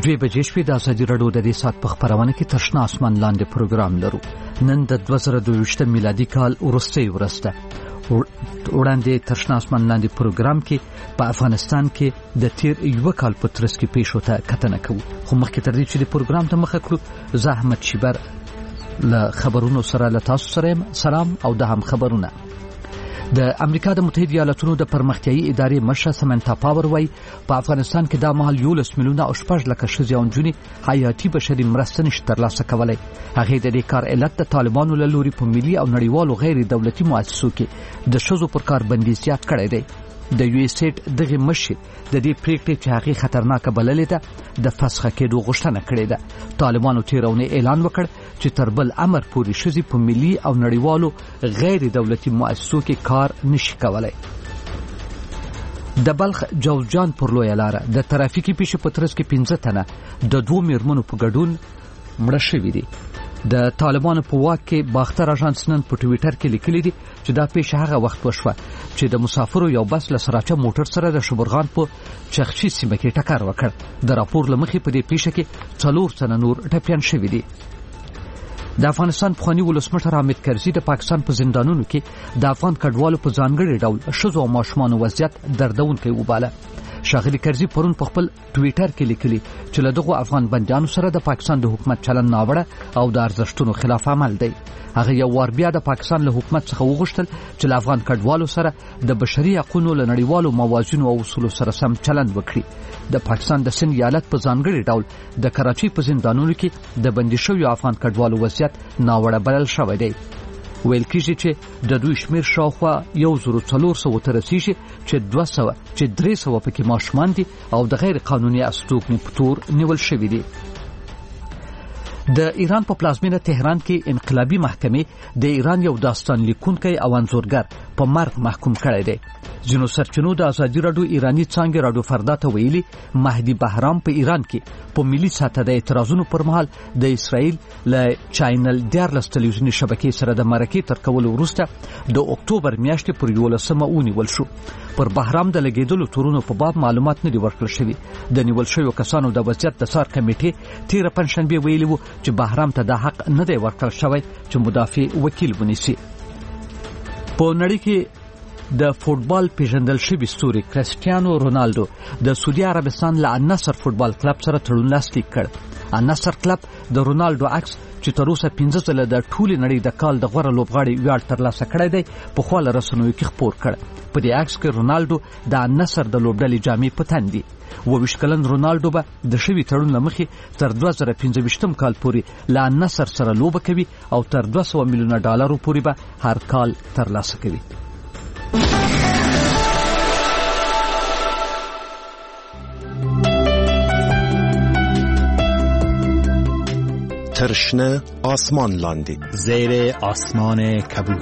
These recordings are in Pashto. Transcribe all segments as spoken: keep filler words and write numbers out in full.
دوی بجې شپې د ازادي راډیو د دې ساعت په خپرونه کې تر شنه اسمان لاندې پروګرام لرو. نن د دوه زره دوه ویشتم میلادي کال وروستۍ ورځ ده. وړاندې تر شنه اسمان لاندې پروګرام کې په افغانستان کې د تیر یو کال په ترڅ کې پیښو ته کتنه کوو. خو مخکې تر دې چې د پروګرام ته مخه کړو، زه احمد شیبر له خبرونو سره له تاسو سره سلام او د هم خبرونه. د امریکا د متحده ایالاتونو د پرمختیایي ادارې مشر سمنتا پاور وایي په افغانستان کې دا مهال یولس میلیونه او شپږ لکه ښځې او نجونې حیاتي بشري مرسته نشي ترلاسه کولی. هغې د دې کار علت د طالبانو له لوري په ملي او نړیوالو غیر دولتي مؤسسو کې د ښځو پر کار بندیز زیات کړی دی. د یو ایس ایډ دغه مشر د دې پریکړې چې هغه خطرناکه بللې ده د فسخ کېدو غوښتنه کړې ده. طالبانو تیرونه اعلان وکړ چې تر بل امر پورې ښځې په ملي او نړیوالو غیر دولتي مؤسسو کې کار نشي کولای. د بلخ جوزجان پر لویه لاره د ترافیکي پیښې په ترڅ کې پنځه تنه د دوو میرمنو په ګډون مړه شوي دي. د طالبانو په واک کې باختر اژانس نن په ټویټر کې لیکلي دي چې دا پیښه هغه وخت وشوه چې د مسافرو یو بس له سراچه موټر سره د شبرغان په چخچي سیمه کې ټکر وکړ. د راپور له مخې په دې پیښه کې څلور تنه نور ټپیان شوي دي. د افغانستان پخوانی ولسمشر حامد کرزي د پاکستان په زندانونو کې د افغان کډوالو په ځانګړي ډول ښځو او ماشومانو وضعیت دردونکی وباله. ښاغلي کرزي پرون په خپل ټویټر کې لیکلي چې له دغو افغان بندیانو سره د پاکستان د حکومت چلند ناوړه او د ارزښتونو خلاف عمل دی. هغه یو وار بیا د پاکستان له حکومت څخه وغوښتل چې له افغان کډوالو سره د بشري حقوقو له نړیوالو موازینو او اصولو سره سم چلند وکړي. د پاکستان د سند ایالت په ځانګړي ډول د کراچۍ په زندانونو کې د بندي شویو افغان کډوالو وضعیت ناوړه بلل شوی دی. ویل کېږي چې د دوی شمیر شاوخوا یو زرو څلور سوو ته رسیږي چې دوه سوه چې درې سوه پکې ماشومان دي او د غیر قانوني استوګنې په تور نیول شوي دي. د ایران په پلازمینه تهران کې انقلابي محکمې د ایران یو داستان لیکونکی او انځورګر په مرګ محکوم کړی دی. ځینو سرچینو د ازادي راډیو ایراني څانګې راډیو فردا ته ویلي مهدي بهرام په ایران کې په ملي سطح د اعتراضونو پر مهال د اسرائیل له چینل دیارلس تلویزیوني شبکې سره د مرکې تر کولو وروسته د اکتوبر میاشتې پر یولسمه ونیول شو. پر بهرام د لګیدلو تورونو په باب معلومات نه دي ورکړل شوي. د نیول شویو کسانو د وضعیت د څار کمیټې تیره پنجشنبه ویلي وو چې بهرام ته دا حق نه دی ورکړل شوی چې مدافع وکیل ونیسي. په نړۍ کې د فوټبال پیژندل شوی ستوري کرسټیانو رونالدو د سعودي عربستان له النصر فوټبال کلب سره تړون لاسلیک کړ. النصر کلب د رونالدو عکس چې تر اوسه پنځه ځله د ټولې نړۍ د کال د غوره لوبغاړي ویاړ ترلاسه کړی دی په خپل رسنیو کې خپور کړ. په دې عکس کې رونالدو د النصر د لوبډلې جامې په تن دي. اووه ویشت کلن رونالدو به د شوي تړون له مخې تر دوه زره پنځه ویشتم کال پورې له النصر سره لوبه کوي او تر دوه سوه میلیونه ډالرو پورې به هر کال ترلاسه کوي. ترشنه آسمان لاندی زیر آسمان کبود.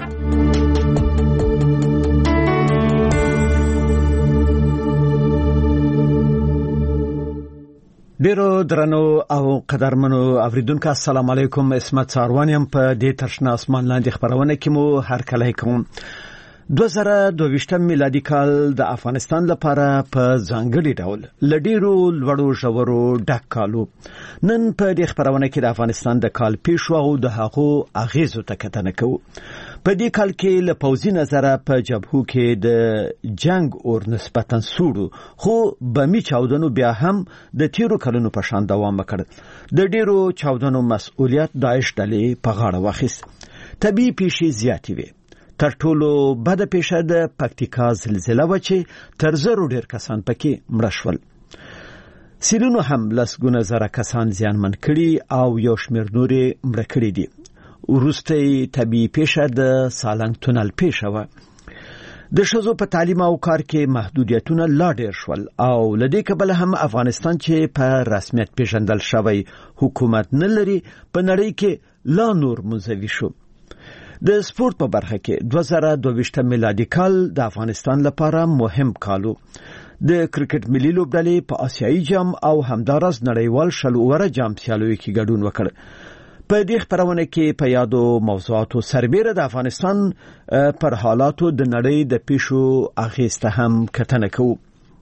ډیرو درنو او قدرمنو اوریدونکو السلام علیکم. اسمت ساروانیم په دې ترشنه آسمان لاندې خبرونه کې مو هر کله کوم. دوه زره دوه ویشتم میلادي کال د افغانستان لپاره په ځانګړي ډول لډیرو لوړو ژورو ډک کالو. نن په دې خبرونه کې د افغانستان د کال پیښو او د هغو اغیزو ته کتنه کوو. په دې کال کې له پوځي نظره په جبهو کې د جنگ اور نسبتاً سوړو خو بمی چاودنو بیا هم د تیرو کلونو په شان دوام وکړ. د ډیرو چاودنو مسؤلیت داعش ډلې په غاړه واخیست. طبیعي پیښې زیاتې وې. تر ټولو بده پیښه د پکتیکا زلزله و چې تر زرو ډیر کسان پکې مړه شول. سیلونو هم لسګونه زره کسان زیانمن کړي او یو شمېر نورې مړه کړي دي. وروستی طبیعي پیښه د سالنګ تونل پیښه وه. د ښځو په تعلیم او کار کې محدودیتونه لا ډیر شول او له دې کبله هم افغانستان چې په رسمیت پیژندل شوی حکومت نه لري په نړۍ کې لا نور منزوي شو. د سپورت په برخه کې دوه زره دوه ویشتم میلادي کال د افغانستان لپاره مهم کالو. د کرکټ ملي لوبډلې په آسیایي جام او همدارس نړیوال شل اوره جام سیالیو کې ګډون وکړ. په دې خبرونه کې په یادو موضوعاتو سربېره د افغانستان پر حالاتو د نړۍ د پیښو اغیزته هم کتنه کوو.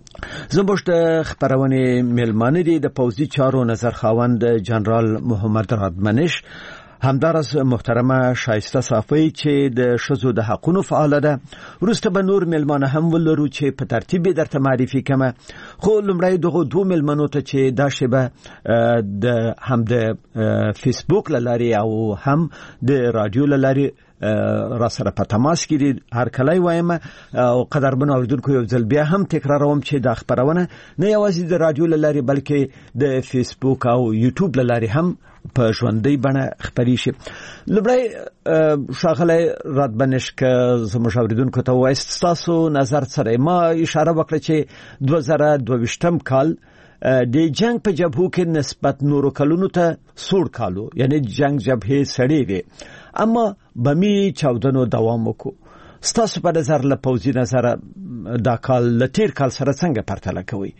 زموږ د خبرونه ملمانه دي د پوزي چارو نظر خواند جنرال محمد رادمنش، همدارس محترمه شایسته صافی چې د شذو د حقوقو فعال ده. ورسته به نور ملمانه هم ولرو چې په ترتیب درته معرفي کمه. خو لمړی دغه دوه ملمنو ته چې دا شبه د هم د فیسبوک لاري او هم د رادیو لاري را سره په تماس کې دي. هر کله وایم او قدرمن اوریدونکو یو ځل بیا هم تکراروم چې د خبرونه نه یوازې د رادیو لاري بلکې د فیسبوک او یوټیوب لاري هم په ژوندۍ بڼه خبري شي. لبړی شاغله رادبنش که زموږ اوریدونکو ته وایست تاسو نظر سره ما اشاره وکړه چې دوه زره دوه ویشتم کال د جنگ په جبهو کې نسبت نورو کلونو ته سوړ کالو، یعنی جنگ جبهه سړې وي، اما بمی چاودنو دوام وکړو. ستاسو په نظر له پوزي نظر دا کال له تیر کال سره څنګه پرتله کوي؟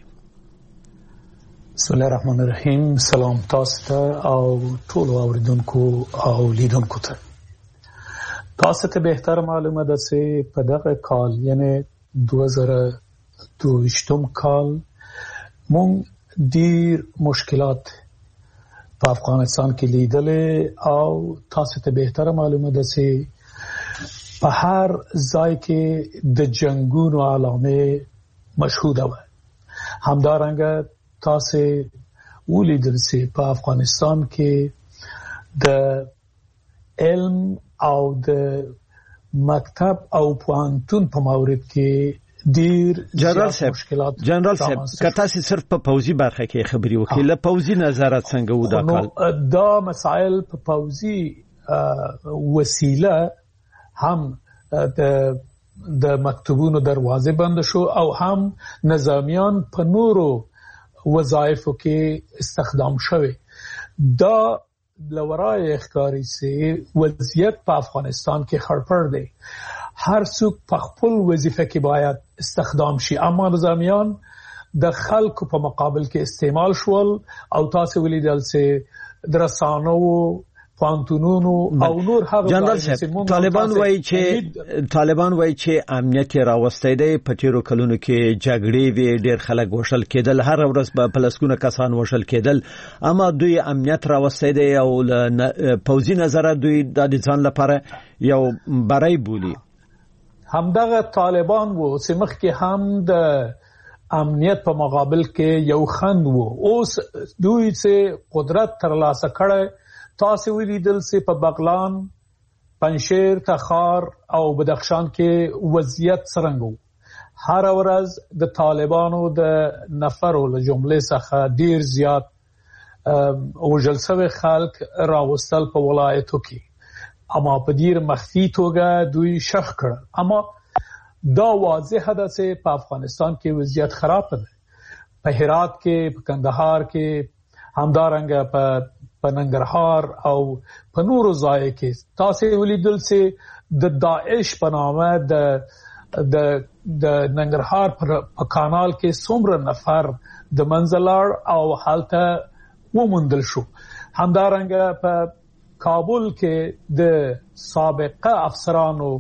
بسم الله الرحمن الرحیم. سلام تاسو ته او ټول اوریدونکو او لیدونکو ته. تاسو ته بهتر معلومه ده چې په دغه کال یعنی دوه زره دوه ویشتم کال مونږ ډیر مشکلات په افغانستان کې لیدلې او تاسو ته بهتر معلومه ده چې په هر ځای کې د جنگونو علامه مشهوده و. همدارنګه تاسو ولیدل چې په افغانستان کې د علم او د مکتب او پوهنتون په مورد کې ډیر جنرال صاحب جنرال صاحب که تاسو صرف په پوزي برخه کې خبري وکړئ، له پوزي نظارت څنګه و دا کال؟ دا مسائل په پوزي وسیله هم د د مکتوبونو دروازه بند شو او هم نظامیان په نورو وظایفو کې استخدام شوه. دا لورای اخکاری سي وضعیت په افغانستان کې خړپړ دی. هر څوک په خپل وظیفه کې باید استخدام شي، اما نظامیان د خلکو په مقابل کې استعمال شول او تاسو ولیدل چې درسانو پانتونونو او نور هغه جنرال صاحب طالبان وایي چې طالبان وایي چې امنیت راوستي دی. په تیرو کلونو کې جګړې وی ډېر خلک وشل کېدل، هر ورځ په پلسکونه کسان وشل کېدل، اما دوی امنیت راوستي دی او پوزي نظر دوی د ځان لپاره یو برای بولی. همدغه طالبان وو چې مخکې هم د امنیت په مقابل کې یو خند وو، اوس دوی چې قدرت ترلاسه کړي. تاسو ولیدل چې په بغلان، پنشیر، تخار او بدخشان کې وضعیت څرنګه وو. هر ورځ د طالبانو د نفرو له جملې څخه ډیر زیات وژل شوي خلک راوستل په ولایتو کې، اما په ډیر مخفي توګه دوی شخ کړل. اما دا واضح ده چې په افغانستان کې وضعیت خراب ده. په هرات کې، په کندهار کې، همدارنګه په په ننګرهار او په نورو ځای کې تاسو ولیدل چې د داعش په نامه د د د ننګرهار په کانال کې څومره نفر د منځلار او حالته ومندل شو. همدارنګه په کابل کې د سابقه افسرانو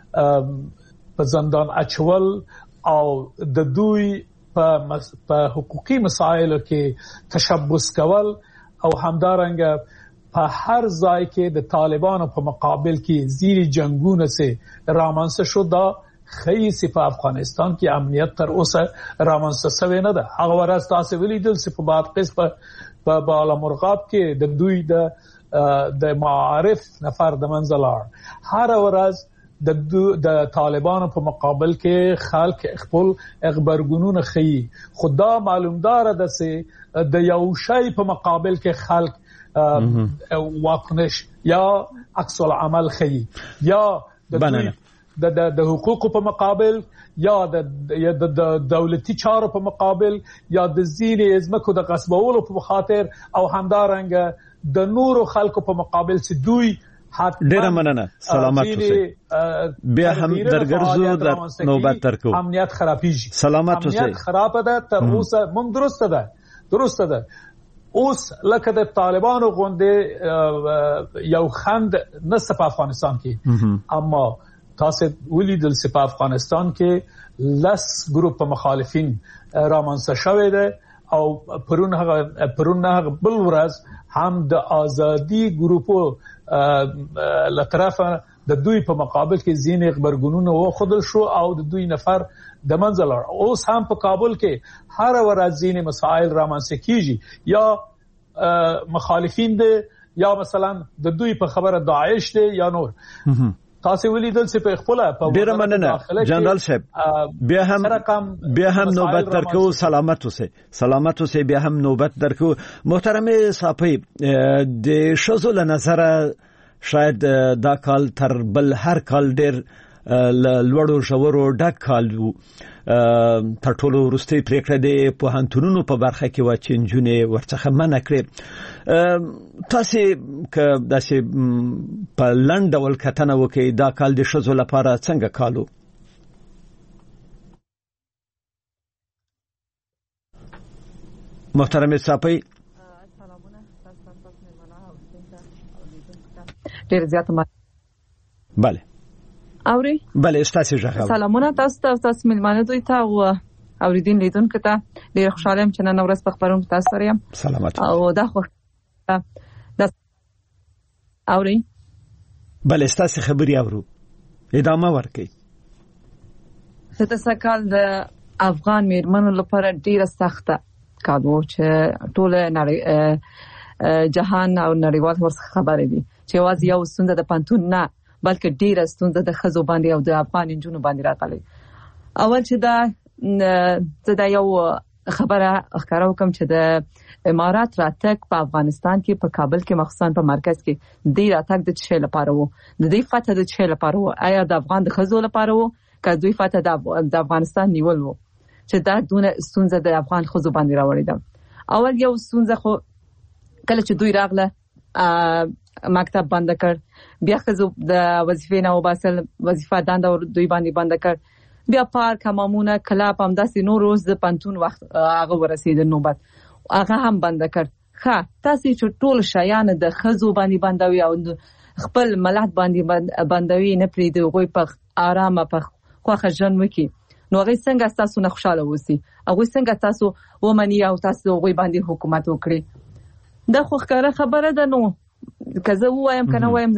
په زندان اچول او د دوی په په حقوقي مسایلو کې تشبث کول او همدارنګه په هر ځای کې د طالبانو په مقابل کې زیری جنگونه سه رامنځته شو. دا خی سي په افغانستان کې امنیت تر اوسه رامنځته شوی نه ده. هغه ورځ تاسو ولیدل چې په بادغیس په بالا مرغاب کې د دوی د د معارف نفر د منځلار هر ورځ د د طالبانو په مقابل کې خلک خپل خبرګونونه خي. خدا معلومدار ده چې د یو شی په مقابل کې خلک واکنش یا عکس العمل خي، یا د د د حقوقو په مقابل، یا د د دولتي چارو په مقابل، یا د زیري ازمکو د غصبولو په خاطر، او همدارنګه د نورو خلکو په مقابل چې دوی ډیره مننه. سلامت اوسئ. بیا هم درګرځو د نوبت ترکو امنیت خرابېږي. سلامت اوسئ. امنیت خراب ده تر اوسه مونږ درسته ده درسته ده اوس لکه د طالبانو غوندې یو خند نسته په افغانستان کې، اما تاسو ولیدل چې په افغانستان کې لس ګروپ مخالفین رامنځته شوی دی او پرون هغه پرون هغه بل ورځ هم د ازادي ګروپو لطرفه د دوی په مقابل کې ځینې خبرګونونه وخدل شو او د دوی نفر د منځل اوس هم په کابل کې هر ورځ ځینې مسائل رامنځته کیږي یا مخالفین دي یا مثلا د دوی په خبره داعش دي یا نور تاسو ولیدل چې په خپل په ډیر مننه جنرال صاحب بیا هم بیا هم نوبت درکو سلامت اوسه سلامت اوسه بیا هم نوبت درکو محترم صاحب د شذو له نظر شاید دا کال تر بل هر کال ډیر لوړو شورو ډک کال وو تر ټولو وروستي پریکړه د پوهنتونونو په برخه کې و چې نجونې ورڅخه منع کړې تاسو که داسې په لنډ ډول کتنه وکړئ دا کال د ښځو لپاره څنګه کالو محترم صاحب ډیر زیات ما bale اوري bale ستاسو ژغه سلامونه تاسو ته تاسو ملمانه دوی ته او اوریدین لیدونکو ته ډیر خوشاله یم چې نن ورځ په خبرونو تاسو سره یم سلامات او دا خو دا اوري bale ستاسو خبري اورو ادامه ورکړئ ستاسو کال د افغان میرمنو لپاره ډیره سخته کادو چې ټول نړۍ جهان او نړیوال ورڅ خبرې دي چې واز یو ستونزه د پانتون نه بلکې ډیره ستونزه د خزو باندې او د افغان جنونو باندې راغلي اول چې دا زه دا یو خبره ښکارا وکم چې د امارات راتګ په افغانستان کې په کابل کې مخصوصا په مرکز کې ډیر راتګ د څه لپاره وو د دې فتح د څه لپاره وو آیا د افغان د خزو لپاره وو که دوی فتح د افغانستان نیول وو چې دا دونه ستونزه د افغان خزو باندې راوړې ده اول یو ستونزه خو کله چې دوی راغله مکتب بند کړ بیا خزو د وظیفې نه وباسل وظیفه دنده دوی باندې بند کړ بیا پارک حمامونه کلاب هم داسې نور روز د پنتون وخت هغه ورسید نوبت هغه هم بند کړ ښه تاسو چې ټول شایان د خزو باندې بندوي او خپل ملت باندې بندوي نه پریدي غوي په آرامه په خوخه ژوند وکي نو هغه څنګه تاسو نه خوشاله وسی هغه څنګه تاسو ومني او تاسو غوي باندې حکومت وکړي دا خو ښکاره خبره ده نو کزه وایم کنه وایم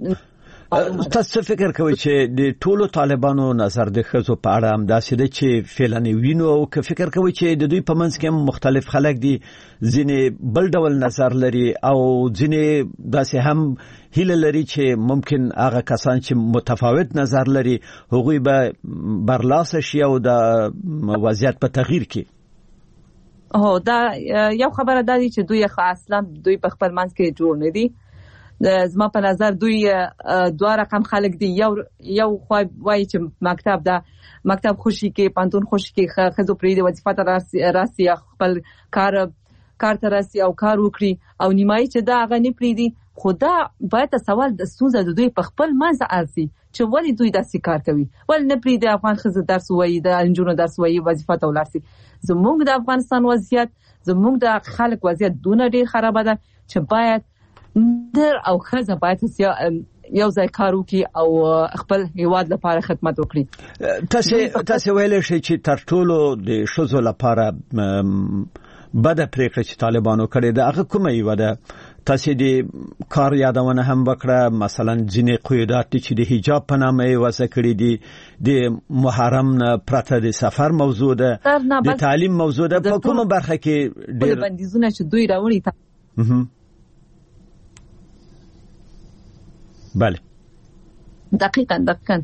ځا تاسو فکر کوئ چې د ټولو طالبانو نظر د خزو په اړه هم داسې دی چې فعلن وینو او که فکر کوئ چې د دوی په منځ کې مختلف خلک دي ځینې بل ډول نظر لري او ځینې داسې هم هیله لري چې ممکن هغه کسان چې متفاوت نظر لري هغوی به برلاسه شي او د وضعیت په تغییر کې هو دا یو خبره ده چې دوی اصلا دوی په خپل منځ کې جوړ نه دي زما په نظر دوی دوه رقم خلک دي یو یو خو وایي چې مکتب دا مکتب خوشي کې پانتون خوشي کې خزو پرې د وظیفه ته راسي خپل کار کار ته راسي او کار وکړي او نیمایي چې دا غني پرې دي خدا باید سوال د ستونزه د دوی په خپل منځ ارسي چې ولی دوی داسې کار کوي ول نه پرې د افغان خزو درس وایي د انجونو درس وایي وظیفه ته ولرسي زموږ د افغانستان وضعیت زموږ د خلک وضعیت دونه ډیر خراب ده چې باید در او خزه باید یو ځای کار وکړي او خپل هیواد لپاره خدمت وکړي تاسو تاسو ویل شئ چې تر ټولو د شذو لپاره بده پریکړه چې طالبانو کړې ده هغه کومه یو ده تاسو د کار یادونه هم وکړه مثلا ځینې قیودات چې د حجاب په نامه وسه کړې دي د محرم نه پرته د سفر موضوع ده د تعلیم موضوع ده په کومه برخه کې ډېر بندیزونه چې دوی راوړي بله دقیقاً دقیقاً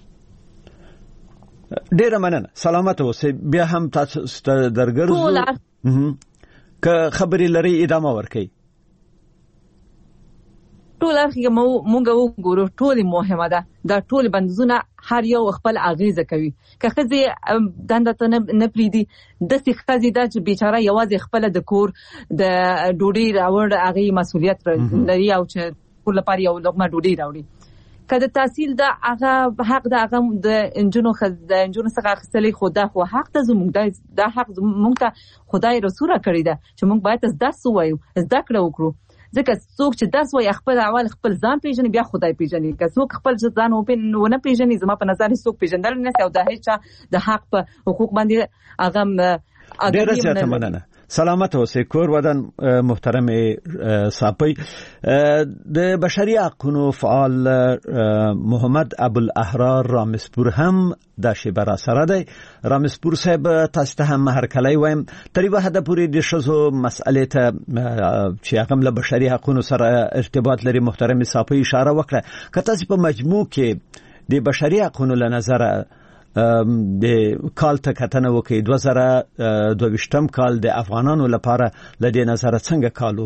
ډیره مننه سلامت اوسئ بیا هم تاسو ته درګرځو که خبري لري ادامه ورکړئ ټول هغه مونږ وګورو ټول مهمه ده دا ټول بندونه هر یو خپل اغیزه کوي که خزي دنده ته نه پریدي د څه خزي د بیچاره یوازې خپل د کور د ډوډۍ راوړ هغه مسؤلیت لري او چې ټول لپاره یو لقمه ډوډۍ راوړي کله تحصیل دا هغه حق دا هغه د انجونو خز د انجونو څخه اخیستلې خدا خو حق ته زموږ دا حق زموږ ته خدای رسول کړی دا چې موږ باید درس وایو زده کړو وکړو ځکه څوک چې درس وایي خپل اول خپل ځان پیژني بیا خدای پیژني که څوک خپل ځان ونه پیژني زما په نظر څوک پیژندل نه او د هیڅ د حق په حقوق باندې هغه ډېر زیاته مننه. سلامت اوسئ کور ودان محترم صاحب. د بشري حقوقو فعال محمد ابوالاحرار رامسپور هم د شبر سره دی. رامسپور صاحب تاسو ته هم هرکلی وایم تر یوه حد پورې د شذو مسئلې ته چې هغه له بشري حقوقو سره ارتباط لري محترم صاحب اشاره وکړه که تاسو په مجموع کې د بشري حقوقو له نظر د کال ته کتنه وکړي دوه زره دوه ویشتم کال د افغانانو لپاره لدې نظر څنګه کالو؟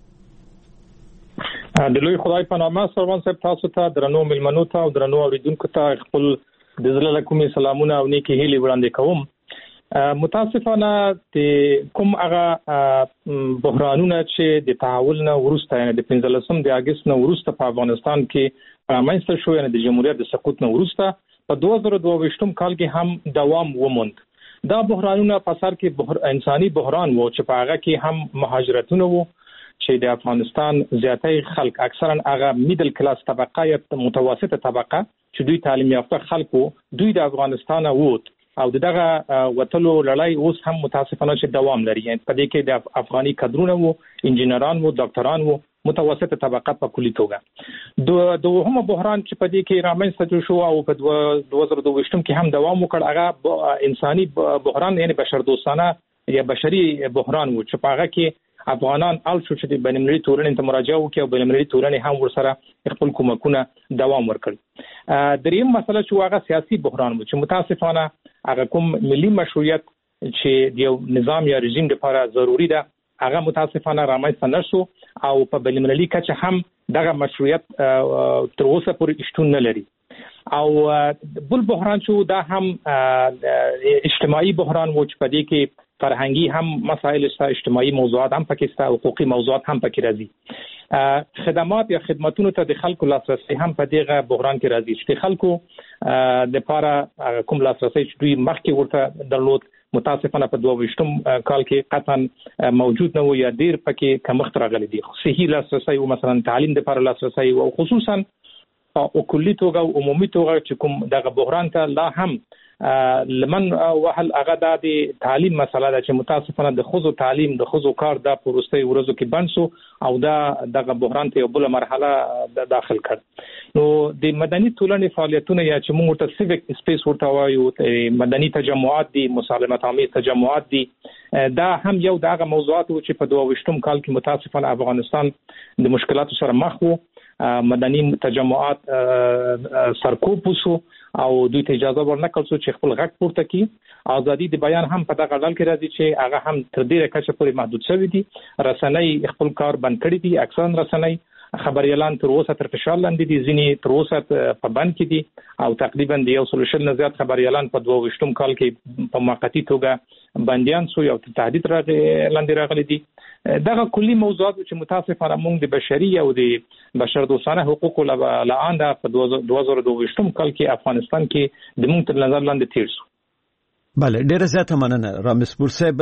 د لوی خدای په نامه سروان صاحب تاسو ته درنو ملمنو ته او درنو اوریدونکو ته خپل د زړه کومې سلامونه او نیکی هیلې وړاندې کوم. متاسفانه د کوم هغه بحرانونه چې د تحول نه وروسته یعنی د پنځلسم د اگست نه وروسته په افغانستان کې رامنځته شو یعنی د جمهوریت د سقوط نه وروسته په دوه زره دوه ویشتم کال کې هم دوام وموند. دا بحرانونه په سر کې بحر... انساني بحران وو چې په هغه کې هم مهاجرتونه وو چې د افغانستان زیاتې خلک اکثرا هغه میډل کلاس طبقه یا متوسطه طبقه چې دوی تعلیم یافته خلکو دوی د افغانستان ووت او دغه وټلو لړۍ اوس هم متاسفانه چې دوام لري. په دې کې د افغاني کادرونه وو انجینران وو ډاکټران وو متوسطه طبقه په کلی توګه. د دوهمه بحران چې په دې کې رامنځته شو او په دوه زره دوه ویشتم کې هم دوام وکړ هغه انساني بحران یعنی بشر دوستانه یا بشري بحران وو چې په هغه کې افغانان ال شو چې د بینالمللي تورن ته مراجعه وکړي او بینالمللي تورن هم ورسره خپل کومکونه دوام ورکړي. دریم مسله چې هغه سیاسي بحران وو چې متاسفانه هغه کوم ملي مشروعیت چې د نظام یا رژیم لپاره ضروری ده هغه متاسفانه رامنځته نشو او په بینالمللي کچه هم دغه مشروعیت تر اوسه پورې شتون نه لري. او بل بحران چې دا هم اجتماعي بحران وو چې په دې کې فرهنګي هم مسائل شته اجتماعي موضوعات هم پکې شته حقوقي موضوعات هم پکې راځي. خدمات یا خدماتونو ته د خلکو لاسرسي هم په دغه بحران کې راځي چې خلکو د لپاره کوم لاسرسي چې دوی مخکې ورته درلود متاسفانه په دوه ویشتم کال کې قطعا موجود نه و یا ډیر پکې کمښت راغلی دی. صحي لاسرسي او مثلا تعلیم د لپاره لاسرسي او خصوصا او کلی توګه او عمومي توګه چې کوم دغه بحران ته لا هم لمن وحل هغه د تعلیم مسله ده چې متاسفانه د خزو تعلیم د خزو کار د پروستي ورځو کې بند شو او دا دغه بحران ته یو بل مرحله داخل کړ. نو د مدني ټولنې فعالیتونه یا چې موږ ته سیویک سپیس ورته وایو مدني تجمعات دي مسالمت آمیز تجمعات دي دا هم یو دغه موضوعات چې په دوه ویشتم کال کې متاسفانه افغانستان د مشکلاتو سره مخ وو. مدني تجمعات سرکوب وشو او دوی ته اجازه ورنکړل شو چې خپل غږ پورته کړي. ازادي د بیان هم په دغه ډول کې راځي چې هغه هم تر ډیره کچه پورې محدود شوی دي. رسنۍ خپل کار بند کړی دي. اکثر رسنۍ خبريالان تر اوسه تر فشار لاندې دي ځینې تر اوسه په بند کې دي او تقریبا د یو سلوشن نه زیات خبريالان په دوه ویشتم کال کې په موقتی توګه بنديان شو یو تهدید راغی لاندې راغلي دي. دغه کلی موضوعات چې متاسفانه موږ د بشري او د بشر دوستانه حقوقو لعانده په دوه زره دوه ویشتم کال کې افغانستان کې د موږ تر نظر لاندې تیر شو. بله ډیره زیاته مننه رامسپور صاحب.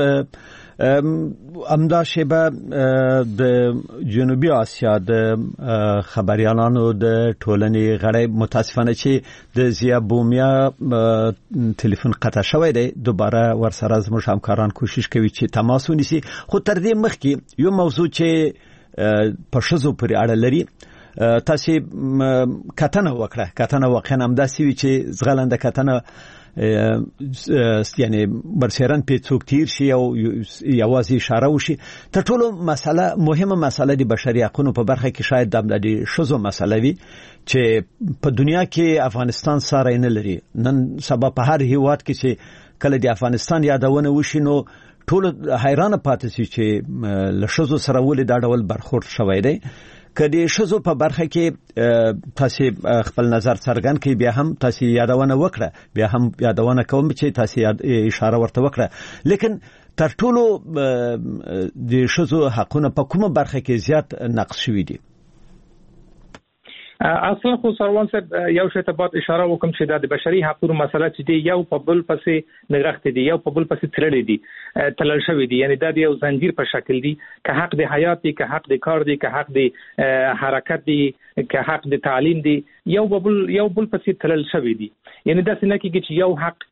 امدا شیبه د جنوبي آسیا د خبريالانو د ټولنې غړي متاسفانه چې د زیا بومیا ټلیفون قطع شوی دی دوباره ورسره زموږ همکاران کوشش کوي چې تماس ونیسي. خو تر دې مخکې یو موضوع چې په شذو پورې اړه لري تاسو کتنه وکړه کتنه واقعا هم داسې وی چې زغلنده کتنه یعنی برسران په څوک تیر شي او یوازې اشاره وشي. تر ټولو مسله مهمه مسله د بشري حقوقو په برخه کې شاید د شذو مسله وي چې په دنیا کې افغانستان سره نه لري. نن سبا په هر هیواد کې چې کله د افغانستان یادونه وشي نو ټول حیرانه پاتې شي چې له شذو سره ولې دا ډول برخورد شوی دی. کدی شذو په برخه کې تاسو خپل نظر څرګند کړئ بیا هم تاسو یادونه وکړه بیا هم یادونه کوم چې تاسو اشاره ورته وکړه. لیکن تر ټولو د شذو حقونه په کومه برخه کې زیات نقص شوی دي؟ اصلا خو سروان صاحب یو شی ته بعد اشاره وکم چې د بشري حقوقو مسله چې دی یو په بل پسې نغښت دي یو په بل پسې تړلې دي تلل شوی دي یعنی دا یو زنجیر په شکل دي که حق د حیات دي که حق د کار دي که حق د حرکت دي که حق د تعلیم دي یو بل یو بل پسې تلل شوی دي یعنی دا څنګه کېږي چې یو حق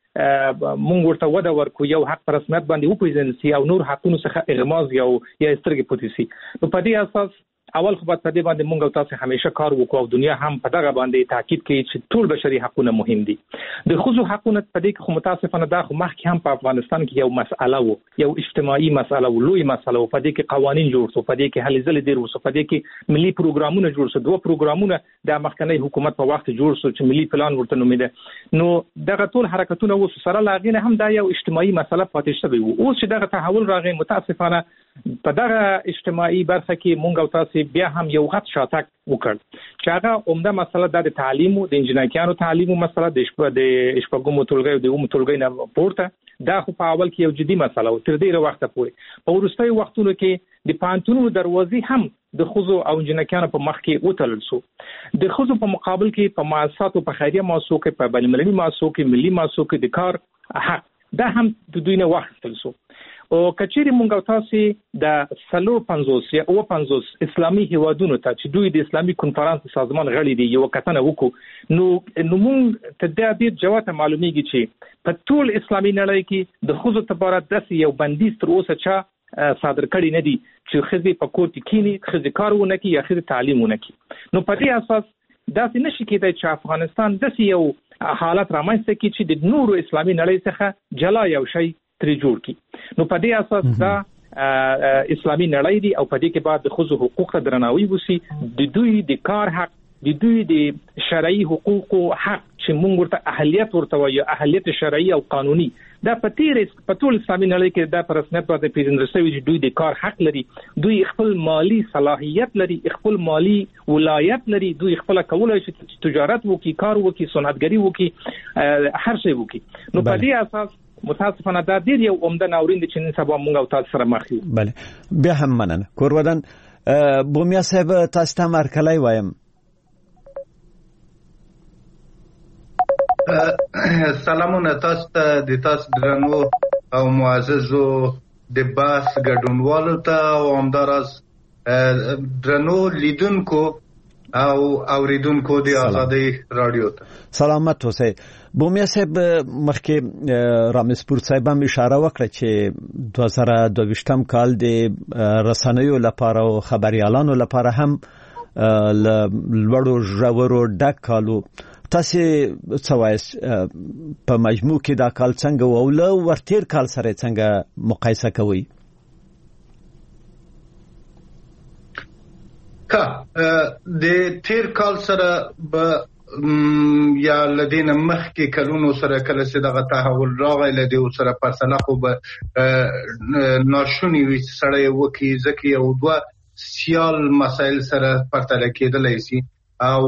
مونږ ورته وده ورکو یو حق پر رسمیت باندې وپیژنل سي او نور حقونو څخه اغماز یو یا سترګې پوتې سي نو په دې اساس اول خو په دې باندې مونږ او تاسو همیشه کار وکړو او دنیا هم په دغه باندې تاکید کوي چې ټول بشري حقوقونه مهم دي د خصوصي حقوقونه په دې کې خو متاسفانه دا خو مخکې هم په افغانستان کې یو مسأله وو یو اجتماعي مسأله وو لوی مسأله وو په دې کې قوانين جوړ شو په دې کې هلې ځلې ډېر وو په دې کې ملي پروګرامونه جوړ شو دوه پروګرامونه د مخکنی حکومت په وخت جوړ شو چې ملي پلان ورته نومېده نو دغه ټول حرکتونه وو سره لاغینه هم دا یو اجتماعي مسأله پاتې شوی وو اوس چې دغه تحول راغی متاسفانه په دغه اجتماعي برخه کې مونږ او تاسو بیا هم یو غټ شاتک وکړ چې هغه عمده مسله د تعلیم او د انجنیرانو تعلیم مسله د شپه د شپږم ټولګي او د اوم ټولګي نه پورته دا خو په اول کې یو جدي مسله او تر ډیره وخت پورې په وروستي وختونو کې د پانتونو دروازې هم د خزو او انجنیرانو په مخ کې وتلل شو د خزو په مقابل کې په مؤسساتو په خیریه مؤسسو کې په بین‌المللي مؤسسو کې ملي مؤسسو کې د کار حق دا هم د دوی نه واخیستل شو او کچېری مونږ او تاسو د سلو پنځوس یا او پنځوس اسلامي هیوادونو ته چې دوی د اسلامي کنفرانس سازمان غړي دي یو کتنه وکړو نو نو مونږ ته د دې جواب معلومیږي چې په ټول اسلامي نړۍ کې د خزو لپاره د یو بندیز تر اوسه چا صادر کړی نه دي چې خزي په کور کې کینی خزي کارونه کوي یا خزي تعلیم ونه کوي نو په دې اساس دا څه نشي کېدای چې افغانستان د یو حالت رامنځته کړي چې د نورو اسلامي نړۍ څخه جلا یو شی تری جوړ کی نو په دې اساس دا اسلامي نړۍ دی او په دې کې بعد د خصوصي حقوق ته درناوی وسی د دوی د کار حق د دوی د شرعي حقوقو حق چې موږ ورته اهلیت ورته وایو اهلیت شرعي او قانوني دا په تیر په ټول اسلامي نړۍ کې دا په رسمیت باندې پیژندل شوی چې دوی د کار حق لري دوی خپل مالی صلاحیت لري خپل مالی ولایت لري دوی خپل کولای شي تجارت وکړي کار وکړي صنعتګري وکړي هر څه وکړي نو په دې اساس متاسفانه دا ډیر یو عمده ناورین دي چې نن سبا موږ او تاسو سره مخ یو بله بیا هم مننه کورودان بومیا صاحب تاسو ته مرکلای وایم سلامونه تاسو ته د تاسو درنو او معززو د باس ګډونوالو ته او همدارس درنو لیدونکو او اوریدونکو د آزادۍ رادیو ته سلامت اوسئ بومیا صاحب مخکې رامسپور صاحب هم اشاره وکړه چې دوه زره دوه ویشتم کال د رسنیو لپاره او خبريالانو لپاره هم لوړو ژورو ډک کالو تاسو څه وایي په مجموع کې دا کال څنګه و او له ورتیر کال سره څنګه مقایسه کوي کا د تیر کال سره به یا لدین مخ کې کلونو سره کله چې دغه تحول راغی لدی سره پرسنه خو به ناشونی وي سره وکی زکی او دوا سیال مسائل سره پرتل کېدلای شي او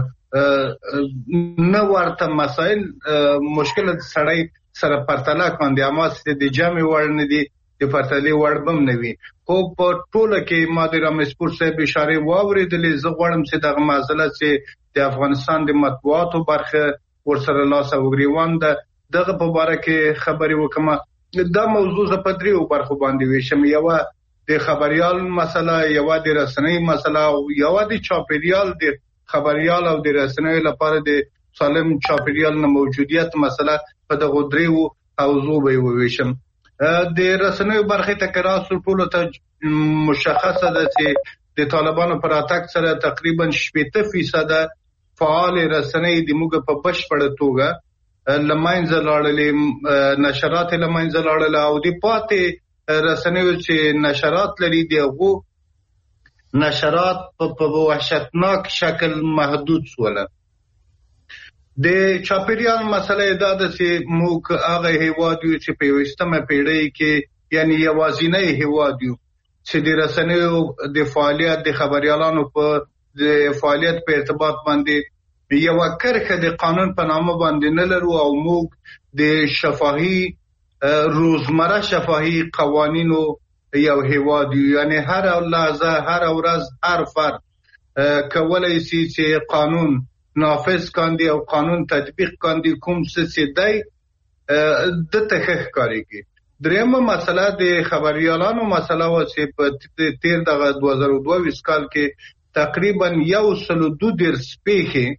نو ورته مسائل مشکل سره سره پرتل کاندي اما د جامع ورن دي د پرتلې وړبم نوي خو په ټوله کې مادر امسپور صاحب اشاره واوریدلې زه غواړم چې دغه مسله چې د افغانستان د مطبوعاتو برخه ورسره لاس او ګریوان ده دغه په اړه کې خبري وکړم دا موضوع ز په دریو برخو باندې ویشم یو د خبريال مسله یو د رسنۍ مسله او یو د چاپیریال د خبريال او د رسنۍ لپاره د سالم چاپیریال نه موجودیت مسله په دغه دریو موضوع به ویشم د رسنۍ برخه تکرار ټول ته مشخصه ده چې د طالبانو پر اتاک سره تقریبا شپږ فیصد فعال رسنۍ د موږ په بشپړ توګه لماینځ لاړلې نشرات لماینځ لاړل او د پاتې رسنۍ چې نشرات لري دغه نشرات په وحشتناک شکل محدود شول د چاپیریال مسله دا ده چې موږ هغه هیواد یو چې په وشتمه پیړۍ کې یعنی یوازینی هیواد یو چې د رسنیو د فعالیت د خبريالانو په د فعالیت په ارتباط باندې یو کرخه د قانون په نامه باندې نه لرو او موږ د شفاهي روزمره شفاهي قوانینو یو هیواد یو یعنی هر لحظه هر ورځ هر فرد کولای شي چې قانون نافذ کاندي او قانون تطبیق کاندي کوم څه دی د تخخ کاریږي. درېمه مسله د خبريالانو مسله و چې په تیر دغه دوه زره دوه ویشت کال کې تقریبا یو سل دو دیرش پیښې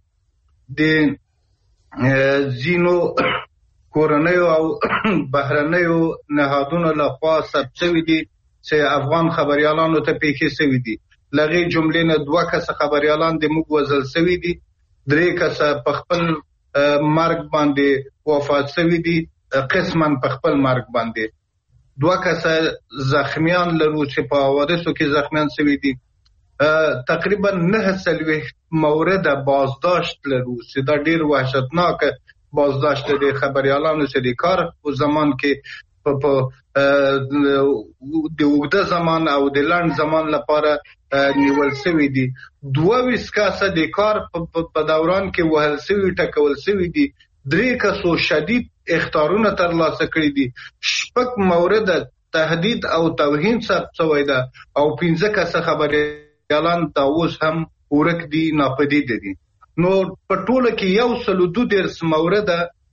د ځینو کورنیو او بهرنیو نهادونو لخوا ثبت شوي دي چې افغان خبريالانو ته پیښې شوي دي. لغې جملې نه دوه کسه خبريالان د موږ وزل شوي دي، درې کسه په خپل مرګ باندې وفات شوي دي، قسما په خپل مرګ باندې، دوه کسه زخمیان لرو چې په حوادثو کې زخمیان شوي دي، تقریبا نه څلوېښت مورد بازداشت لرو چې دا ډیر وحشتناک بازداشت د خبريالانو چې د کار په زمان کې په د اوږده زمان او د لنډ زمان لپاره نیول شوي دي. دوه ویشت کسه د کار په دوران کې وهل شوي ټکول شوي دي، درې کسو شدید اخطارونه ترلاسه کړي دي، شپږ مورد تهدید او توهین ثبت شوی ده او پنځه کسه خبريالان دا اوس هم ورک دي، ناپدید دي. نو په ټوله کې یو سل دو دیرش مورد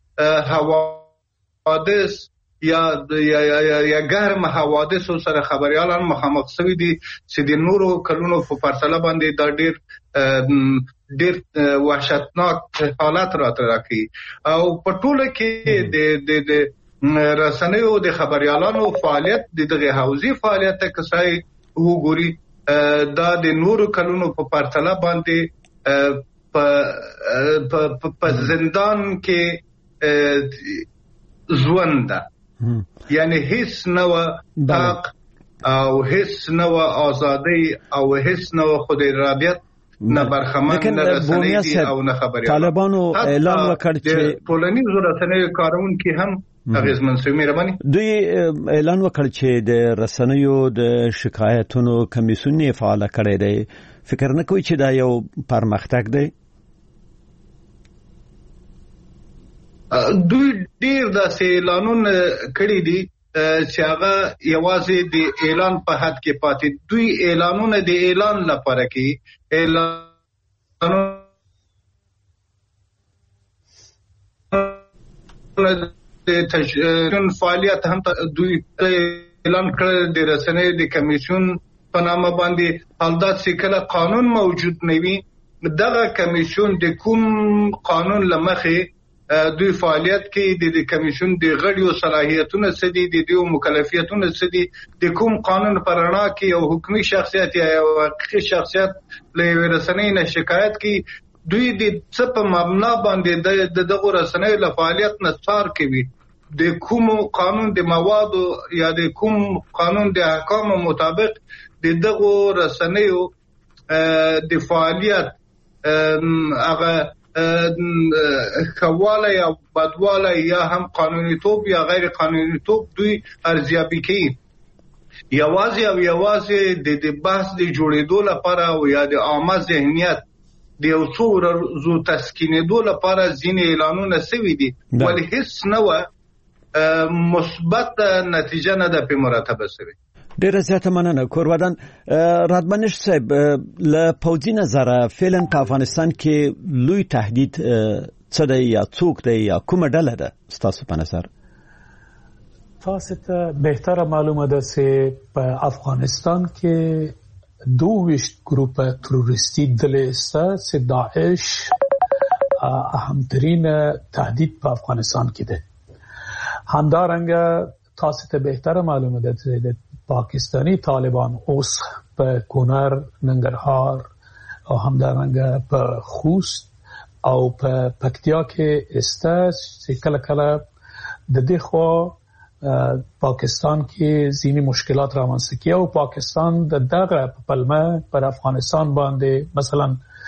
حوادث یا یا یا یا ګرم حوادثو سره خبريالان مخامخ شوي دي چې د نورو کلونو په پرتله باندې دا ډیر ډیر وحشتناک حالت راته راکړي. او په ټوله کې د د د رسنیو د خبريالانو فعالیت د دغه حوزې فعالیت کسای وګوري دا د نورو کلونو په پرتله باندې په په زندان کې ژوند ده، یعنی هیڅ نو حق او هیڅ نو ازادي او هیڅ نو خود ارادیت نه برخمن نه رسنۍ او نه خبري. طالبانو اعلان وکړ چې ټولنیز رسنۍ کارونکي هم اغیزمن شوي. مهرباني دوی اعلان وکړ چې د رسنیو د شکایتونو کمیسیون فعال کړی دی. فکر نه کوي چې دا یو پرمختګ دی؟ دوی ډیر داسې اعلانونه کړي دي چې هغه یوازې د اعلان په حد کې پاتې. دوی اعلانونه د اعلان لپاره کوي، اعلانونه د تشکیل فعالیت هم دوی اعلان کړ د رسنۍ د کمیسیون په نامه باندې. حال دا چې کله قانون موجود نه وي، دغه کمیسیون د کوم قانون لمخې دوی فعالیت کې د کمیسیون د غړیو صلاحیتونه څه دي، د دوی مکلفیتونه څه دي، د کوم قانون پر رڼا کې یو حکومي شخصیت یا یو حقیقي شخصیت له رسنۍ نه شکایت کوي، دوی د څه په مبنا باندې د دغه رسنۍ له فعالیت نه څار کوي، د کوم قانون د موادو یا د کوم قانون د احکام مطابق د دغه رسنیو د فعالیت هغه خواله یا بدواله یا هم قانوني توب یا غیر قانوني توب دوی ارزیابي کوي. یوازې او یوازې د بحث د جوړېدو لپاره او یا د عامه ذهنیت د یو څو ورځو تسکینېدو لپاره ځینې اعلانونه شوي دي، ولې هیڅ نوه مثبت نتیجه نه ده په مرتبه شوې. ډیره زیاته مننه. کورودان رادمنش صاحب، له پوځي نظره فعلا په افغانستان کې لوی تهدید څه دی یا څوک دی یا کومه ډله ده ستاسو په نظر؟ تاسو ته بهتره معلومه ده چې په افغانستان کې دویشت گروپ تروریستی ډلې شته چې داعش اهمترین تهدید په افغانستان کې ده. همدارنګه تاسو ته بهتره معلومه ده چې پاکستانی طالبان اوس په کونړ، ننګرهار او همدارنګه په خوست او په پکتیا کې استه چې کله کله د دې خو پاکستان کې ځینې مشکلات رامنځته کیږي او پاکستان د دغه په پلمه پر افغانستان باندې مثلا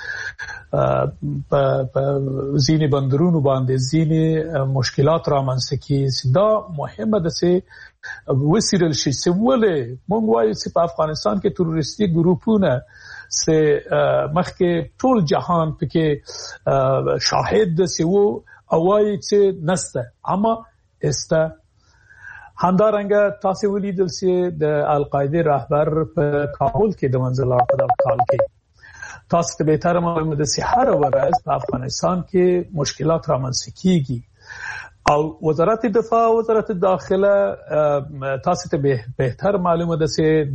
په ځینې بندرونو باندې ځینې مشکلات رامنځته کیږي. دا مهمه ده چې وسیرل شي چې ولې موږ وایو چې په افغانستان کې تروریستي ګروپونه چې مخکې ټول جهان پکې شاهد ده چې وو او وایي چې نسته اما استه. همدارنګه تاسو ولیدل چې د القاعده رهبر په کابل کې د منځلار په کال کې تاسو ته به تر معلومه ده چې هر ورځ په افغانستان کې مشکلات رامنځته کیږي او وزارت دفاع او وزارت داخله تاسو ته به بهتر معلومه ده چې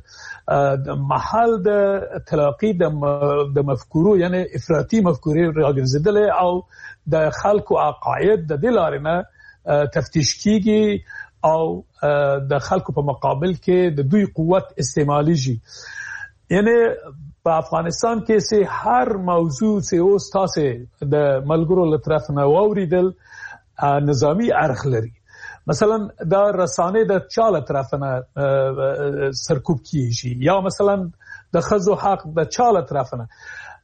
د محل د تلاقی د مفکورو یعنی افراطي مفکورې راګرځیدل او د خلکو عقاید د دلارنه تفتیش کیږي او د خلکو په مقابل کې د دوی قوت استعماليږي. یعنی په افغانستان کې سه هر موضوع سه اوس تاسو د ملګرو له طرف نه واوریدل نظامی اړخ لري. مثلا دا رسانه د چاله طرف نه سرکوب کیږي یا مثلا د خزو حق د چاله طرف نه.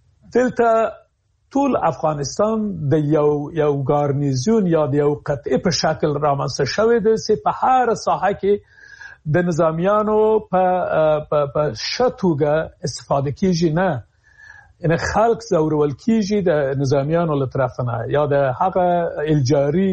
دلته ټول افغانستان د یو یو ګارنیزون یا د یو قطعه په شکل رامنځته شوی دی چې په هر ساحه کې د نظامیانو په په شتوګه استفاده کیږي نه. ان خلق زورول کیږي د نظامیانو له طرف نه یا د هغه الجاری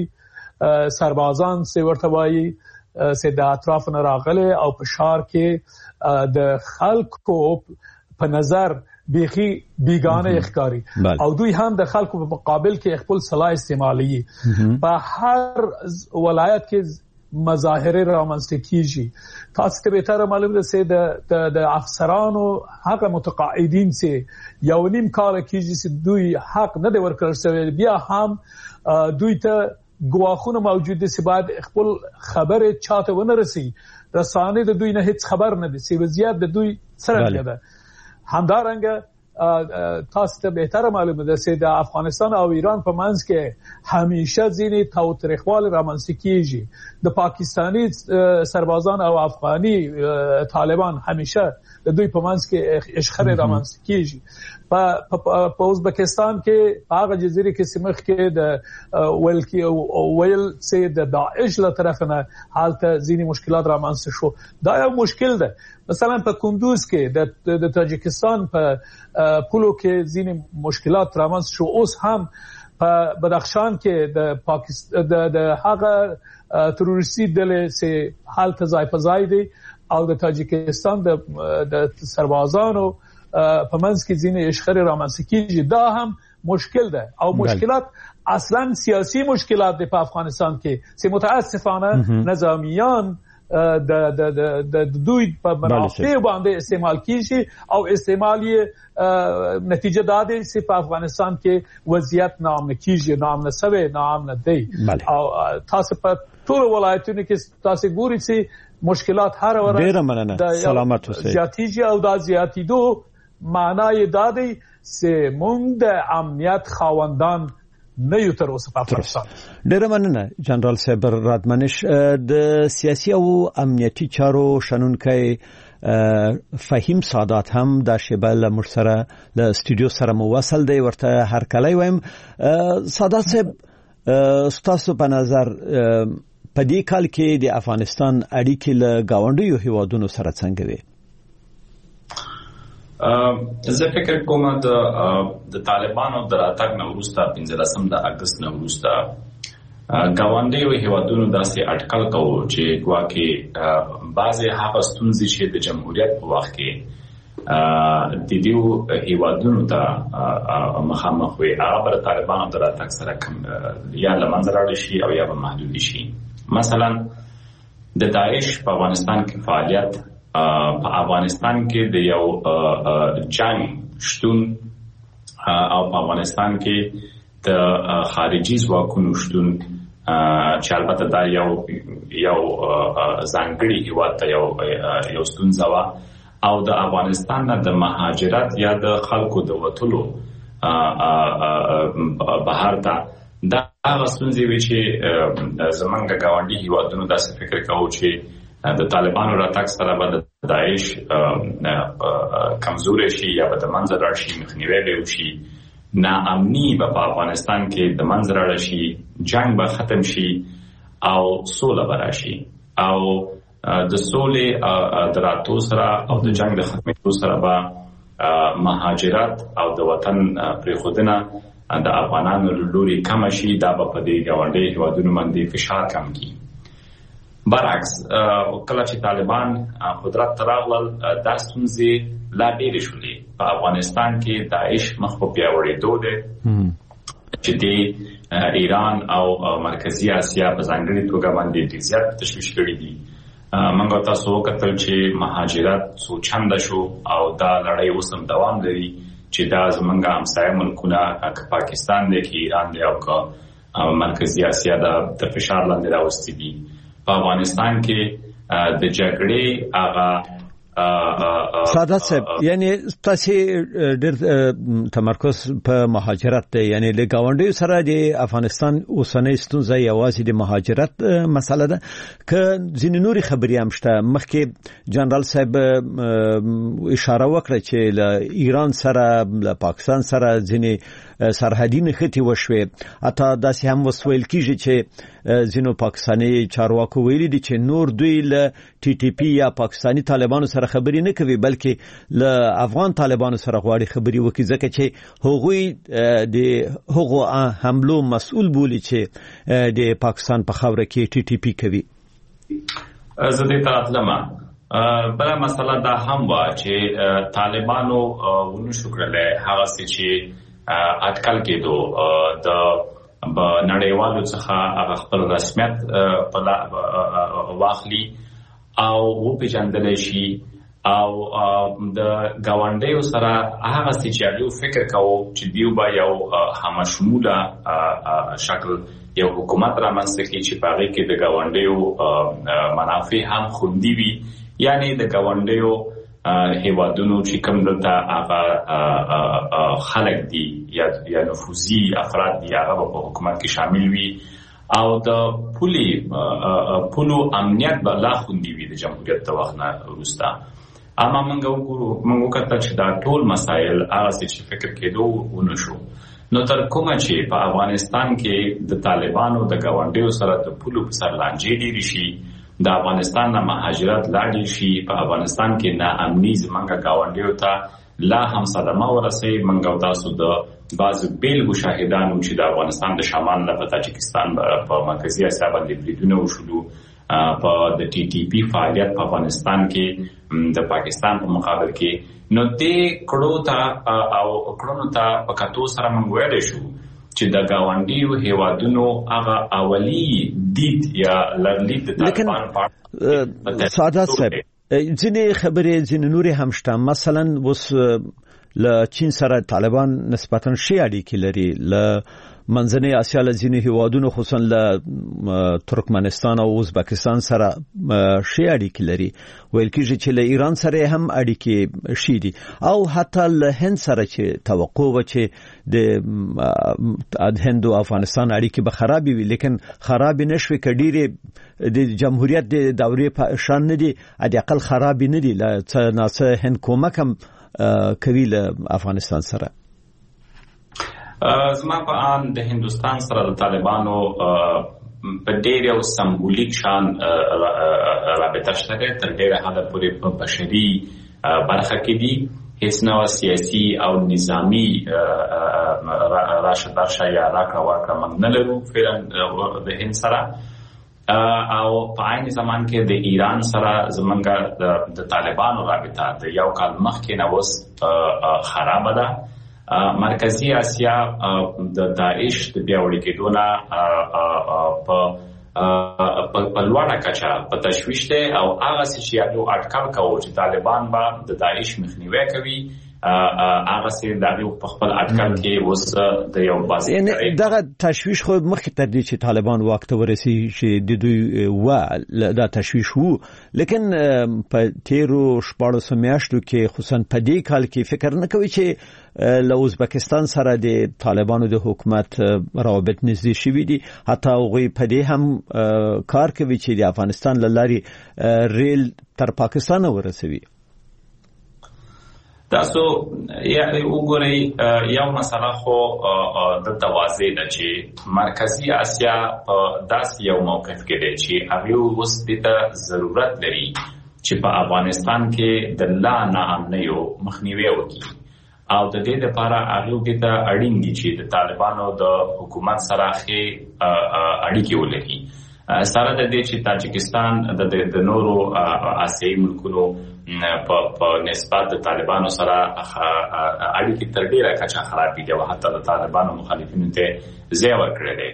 سربازان څخه ورته وایي چې د اطراف نه راغلي او په شار کې د خلکو په نظر بیخي بیگانه اخکاری او دوی هم د خلکو په مقابل کې خپل سلاح استعمالي په هر ولایت کې مظاهره رامنځته کیږي. تاسو ته به تر معلومه ده چې د افسرانو هغه متقاعدین چې یو نیم کال کیږي چې دوی حق نه دی ورکړل شوی بیا هم دوی ته ګواښونه موجود دي چې باید خپل خبره چاته ونه رسي. رسانه د دوی نه هیڅ خبر نه دي چې وضعیت د دوی سره ده. همدارنګه تاسو ته بهتر معلومه ده چې د افغانستان او ایران په منځ کې همیشه ځینې تاوتریخوالي رامنځته کیږي. د پاکستانی سربازان او افغاني طالبان همیشه د دوی په منځ کې اشخره رامنځته کیږي. په ازبکستان کې هغه جزیره کې سیمخ کې د ولکی او ویل چې د داعش له طرف نه حالته ځینې مشکلات رامنځته شو. دا یو مشکل ده. مثلا په کندوز کې د تاجکستان په پولو کې ځینې مشکلات رامنځته شو. اوس هم په بدخشان کې د پاکستان د هغه تروریستي ډلې چې حالته ځای په ځای دي او د تاجکستان د سربازانو په منځ کې ځینې اشخره رامنځته کیږي. دا هم مشکل ده او مشکلات اصلا سیاسي مشکلات دي په افغانستان کې چې متاسفانه نظامیان د د د دوی په منافع باندې استعمال کیږي او استعمالي نتیجه داده چې په افغانستان کې وضعیت نام نه کیږي نام نه سوي نام نه دی. او تاسو په ټول ولایتونو کې تاسو ګورئ چې مشکلات هر ورځ ډیر مننه سلامت اوسئ زیاتیږي او دا زیاتیدو معنی دا دی چې موږ د امنیت خاوندان نه یو تر اوسه په افغانستان. ډیر مننه جنرال صاحب رادمنش. د سیاسي او امنیتي چارو شنونکي فهیم سادات هم د شبل مرسره د استودیو سره موصل دی ورته هر کله وایم. سادات صاحب ستاسو په نظر په دې کال کې د افغانستان اړیکې له گاونډیو هیوادونو سره څنګه وي؟ زه فکر کوم د د طالبانو د راتګ نه وروسته پنځلسم د اگست نه وروسته گاونډیو هیوادونو داسې اټکل کوو چې ګواکې بعضې هغه ستونزې چې د جمهوریت په وخت کې د دې هیوادونو ته مخامخ وي هغه به د طالبانو د راتګ سره کم یا له منځه لاړې شي او یا به محدودې شي. مثلا د داعش په افغانستان کې فعالیت په افغانستان کې د یو جنگ شتون او په افغانستان کې د خارجي ځواکونو شتون چې البته دا یو یو ځانګړي هیواد ته یو یو ستونزه وه او د افغانستان نه د مهاجرت یا د خلکو د وتلو بهر ته دا هغه ستونزې وي چې زمونږ ګاونډي هیوادونو داسې فکر کوو چې د طالبانو راتګ سره به د داعش کمزوري شي یا به د منځه لاړ شي مخنیوی به وشي ناامني به په افغانستان کې د منځه لاړ شي جنگ به ختم شي او سوله به راشي او د سولې د راتلو سره او د جنگ د ختمېدو سره به مهاجرت او د وطن پرېښودنه د افغانانو له لوري کمه شي. دا به په دې ګاونډي هیوادونو باندې فشار کم کړي. برعکس کله چې طالبان قدرت ته راغلل دا ستونزې لا ډېرې شولې په افغانستان کې داعش مخ په پیاوړېدو دی چې د ایران او مرکزی اسیا په ځانګړي توګه باندې ډېر زیات تشویش کړی دي. منګو تاسو وکتل چې مهاجرت څو چنده شو او دا لړۍ اوس هم دوام لري چې دا زمونږ همسایه ملکونه که پاکستان دی که ایران دی او که مرکزی اسیا د فشار لاندې راوستي دي. په افغانستان کې د جګړې هغه سعادت صاحب یعنی تاسو ډېر تمرکز په مهاجرت دی، یعنی له گاونډیو سره د افغانستان اوسنۍ ستونزه یوازې د مهاجرت مسله ده که ځینې نورې خبرې هم شته. مخکې جنرال صاحب اشاره وکړه چې له ایران سره له پاکستان سره ځینې سرحدي نښتې وشوې، حتی داسې هم وسویل کیږي چې ځینو پاکستاني چارواکو ویلي دي چې نور دوی له ټي ټي پی یا پاکستاني طالبانو سره خبرې نه کوي بلکې له افغان طالبانو سره غواړي خبرې وکړي ځکه چې هغوی د هغو حملو مسؤل بولي چې د پاکستان په خاوره کې ټي ټي پی کوي. زه دې ته راتلم. بله مسله دا هم وه چې طالبانو ونشو کړلی هغه څه چې اټکل کېدو د نړیوالو څخه هغه خپل رسمیت په واخلي او وپېژندلی شي او د ګاونډیو سره هغه څه چې هغوی فکر کوو چې دیو به یو همشموله شکل یو حکومت رامنځته کړي چې په هغې کې د ګاونډیو منافع هم خوندي وي، یعنی د ګاونډیو هیوادونو چې کوم دلته هغه خلک دي یا یا نفوذي افراد دي هغه په حکومت کې شامل وي او د پولي پولو امنیت به لا خوندي وي د جمهوریت د وخت نه وروسته. اما موږ وګورو موږ وکتل چې دا ټول مسایل هغه چې فکر کېدو ونه شو. نو تر کومه چې په افغانستان کې د طالبانو د ګاونډیو سره د پولو په سر لانجې ډېرې شي، د افغانستان نه مهاجرت لاړ شي، په افغانستان کې ناامني زمونږ ګاونډیو ته لا هم صدمه ورسوي. موږ او تاسو د بعضو بیلګو شاهدان چې د افغانستان د شمال نه په تاجکستان په مرکزي اسیا باندې بریدونه وشولو، په د ټي ټي پی فعالیت په افغانستان کې د پاکستان په مقابل کې. نو دې کړو ته او کړنو ته په کتو سره موږ ویلی شو چې د ګاونډیو هیوادونو هغه اولی دید یا لرلید د طالبان په سعادت صاحب ځینې خبرې ځینې نورې هم شته. مثلا اوس له چین سره طالبان نسبتا ښې اړیکې لري، له منځنۍ اسیا له ځینې هیوادونو خصوصا له ترکمنستان او ازبکستان سره ښې اړیکې لري. ویل کېږي چې له ایران سره هم اړیکې ښې دي او حتی له هند سره چې توقع وه چې د هند او افغانستان اړیکې به خرابې وي، لیکن خرابې نه شوې که ډېرې د جمهوریت د دورې په شان نه دي، حداقل خرابې نه دي. له څه ناڅه هند کومک هم کوي له افغانستان سره. زما په آن د هندوستان سره د طالبانو په ډېر یو سمبولیک شان رابطه شته دی، تر ډېره حده پورې په بشري برخه کې دي. هیڅ نوع سیاسي او نظامي راشه درشه یا راکړه ورکړه موږ نه لرو فعلا د هند سره. او په عین زمان کې د ایران سره زمونږ د طالبانو رابطه د یو کال مخکې نه اوس خرابه ده. مرکزی اسیا د داعش د پیاوړي کېدو نه په لوړه کچه په تشویش دی او هغه څه چې یو اټکل کوو چې طالبان به د داعش مخنیوی کوي هغه څه د هغوی په خپل اټکل کې اوس د یو بازي یعنې دغه تشویش خو مخکې تر دې چې طالبان واک ته ورسي چې د دوی وه دا تشویش وو، لیکن په تیرو شپاړسو میاشتو کې خصوصا په دې کال کې فکر نه کوي چې له ازبکستان سره د طالبانو د حکومت روابط نږدې شوي دي، حتی هغوی په دې هم کار کوي چې د افغانستان له لارې ریل تر پاکستان ورسوي. تاسو وګورئ یو مسله خو دلته واضح ده چې مرکزی اسیا په داسې یو موقف کې دی چې هغوی اوس دې ته ضرورت لري چې په افغانستان کې د لا ناامنیو مخنیوی وکړي او د دې لپاره هغوی ته اړین دي چې د طالبانو د حکومت سره ښې اړیکې ولري. سره د دې چې تاجکستان د نورو آسیایي ملکونو په نسبت د طالبانو سره اړیکې تر ډیره کچه خرابې دي او حتی د طالبانو مخالفینو ته ځای ورکړی دی.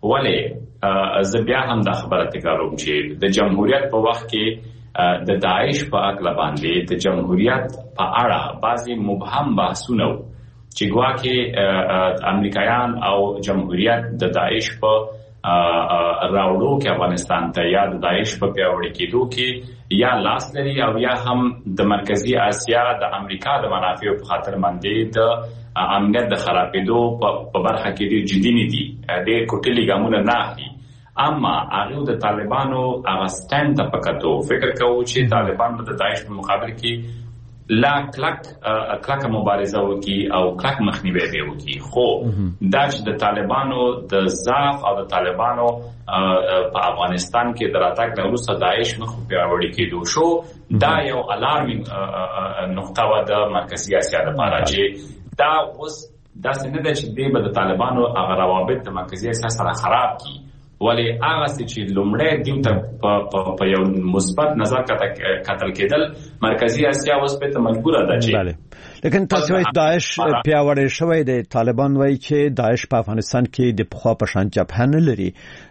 ولې زه بیا هم دا خبره تکراروم چې د جمهوریت په وخت کې د داعش په اړه باندې د جمهوریت په اړه بعضی مبهم بحثونه چې ګواکې امریکایان او جمهوریت د داعش په راوړو کې افغانستان ته یا د داعش په پیاوړي کېدو کې یا لاس لري او یا هم د مرکزی اسیا د امریکا د منافعو په خاطر باندې د امنیت د خرابېدو په برخه کې ډېر جدي نه دي، ډېر کوټلي ګامونه نه اخلي. اما هغه د طالبانو هغه سټاند ته پکاتو فکر کوو چې طالبان د داعش په مقابل کې لا کلک کلک مبارزه وکي او کلک مخنیوي به وکي. خو دا چې د طالبانو د ضعف او د طالبانو په افغانستان کې د راتګ نه وروسته داعش مخ پیاوړی کېدو شو، دا یو الارمینګ نقطه و د مرکزی اسیا لپاره چې دا اوس داسې نه ده چې دوی به د طالبانو هغه روابط د مرکزی اسیا سره خراب کړي، ولې هغه چې لومړی دوی ته په یو مثبت نظر کتل کېدل مرکزی اسیا اوس په ته مجبوره ده چې لیکن تاسو وایي داعش پیاوړی شوی دی. طالبان وایي چې داعش په افغانستان کې د پخوا په شان جبهه نه لري،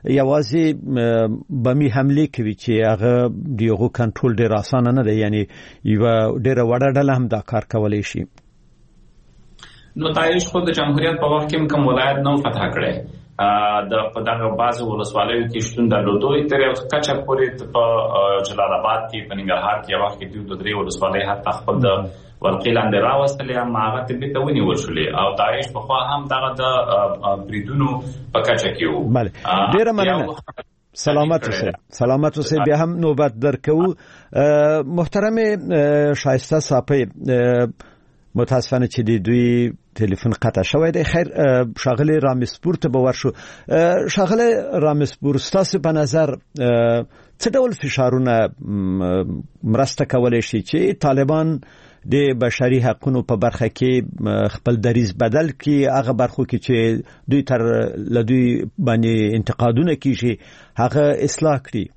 یوازې بمي حمله کوي چې هغه دیغه کنټرول ډیر اسانه نه دی، یعنی یو ډیره وړه ډله هم دا کار کولی شي. نو داعش خو د جمهوریت په وخت کې کوم ولایت نو فتح کړي، د په دغه بعضو ولسوالیو کې شتون درلودو تر یو کچه پورې په جلال آباد کې په ننګرهار کې وخت کې دوی د درې ولسوالۍ حتی خپل د ورقې لاندې راوستلې، اما هغه ته بیرته ونیول شولې او داعش په خوا هم دغه د بریدونو په کچه کې وو. بله ډیره مننه، سلامت اوسئ. سلامت اوسئ. بیا هم نوبت درکو. محترم شایسته صاحب، متاسفانه چې د دوی ټلیفون قطع شوی دی. خیر شاغله رامسپور ته باور شو. شاغله رامسپور، ستاسو په نظر څه ډول فشارونه مرسته کولای شي چې طالبان د بشري حقوقو په برخه کې خپل دریز بدل کړي، هغه برخو کې چې دوی تر لدوی باندې انتقادونه کیږي هغه اصلاح کړي؟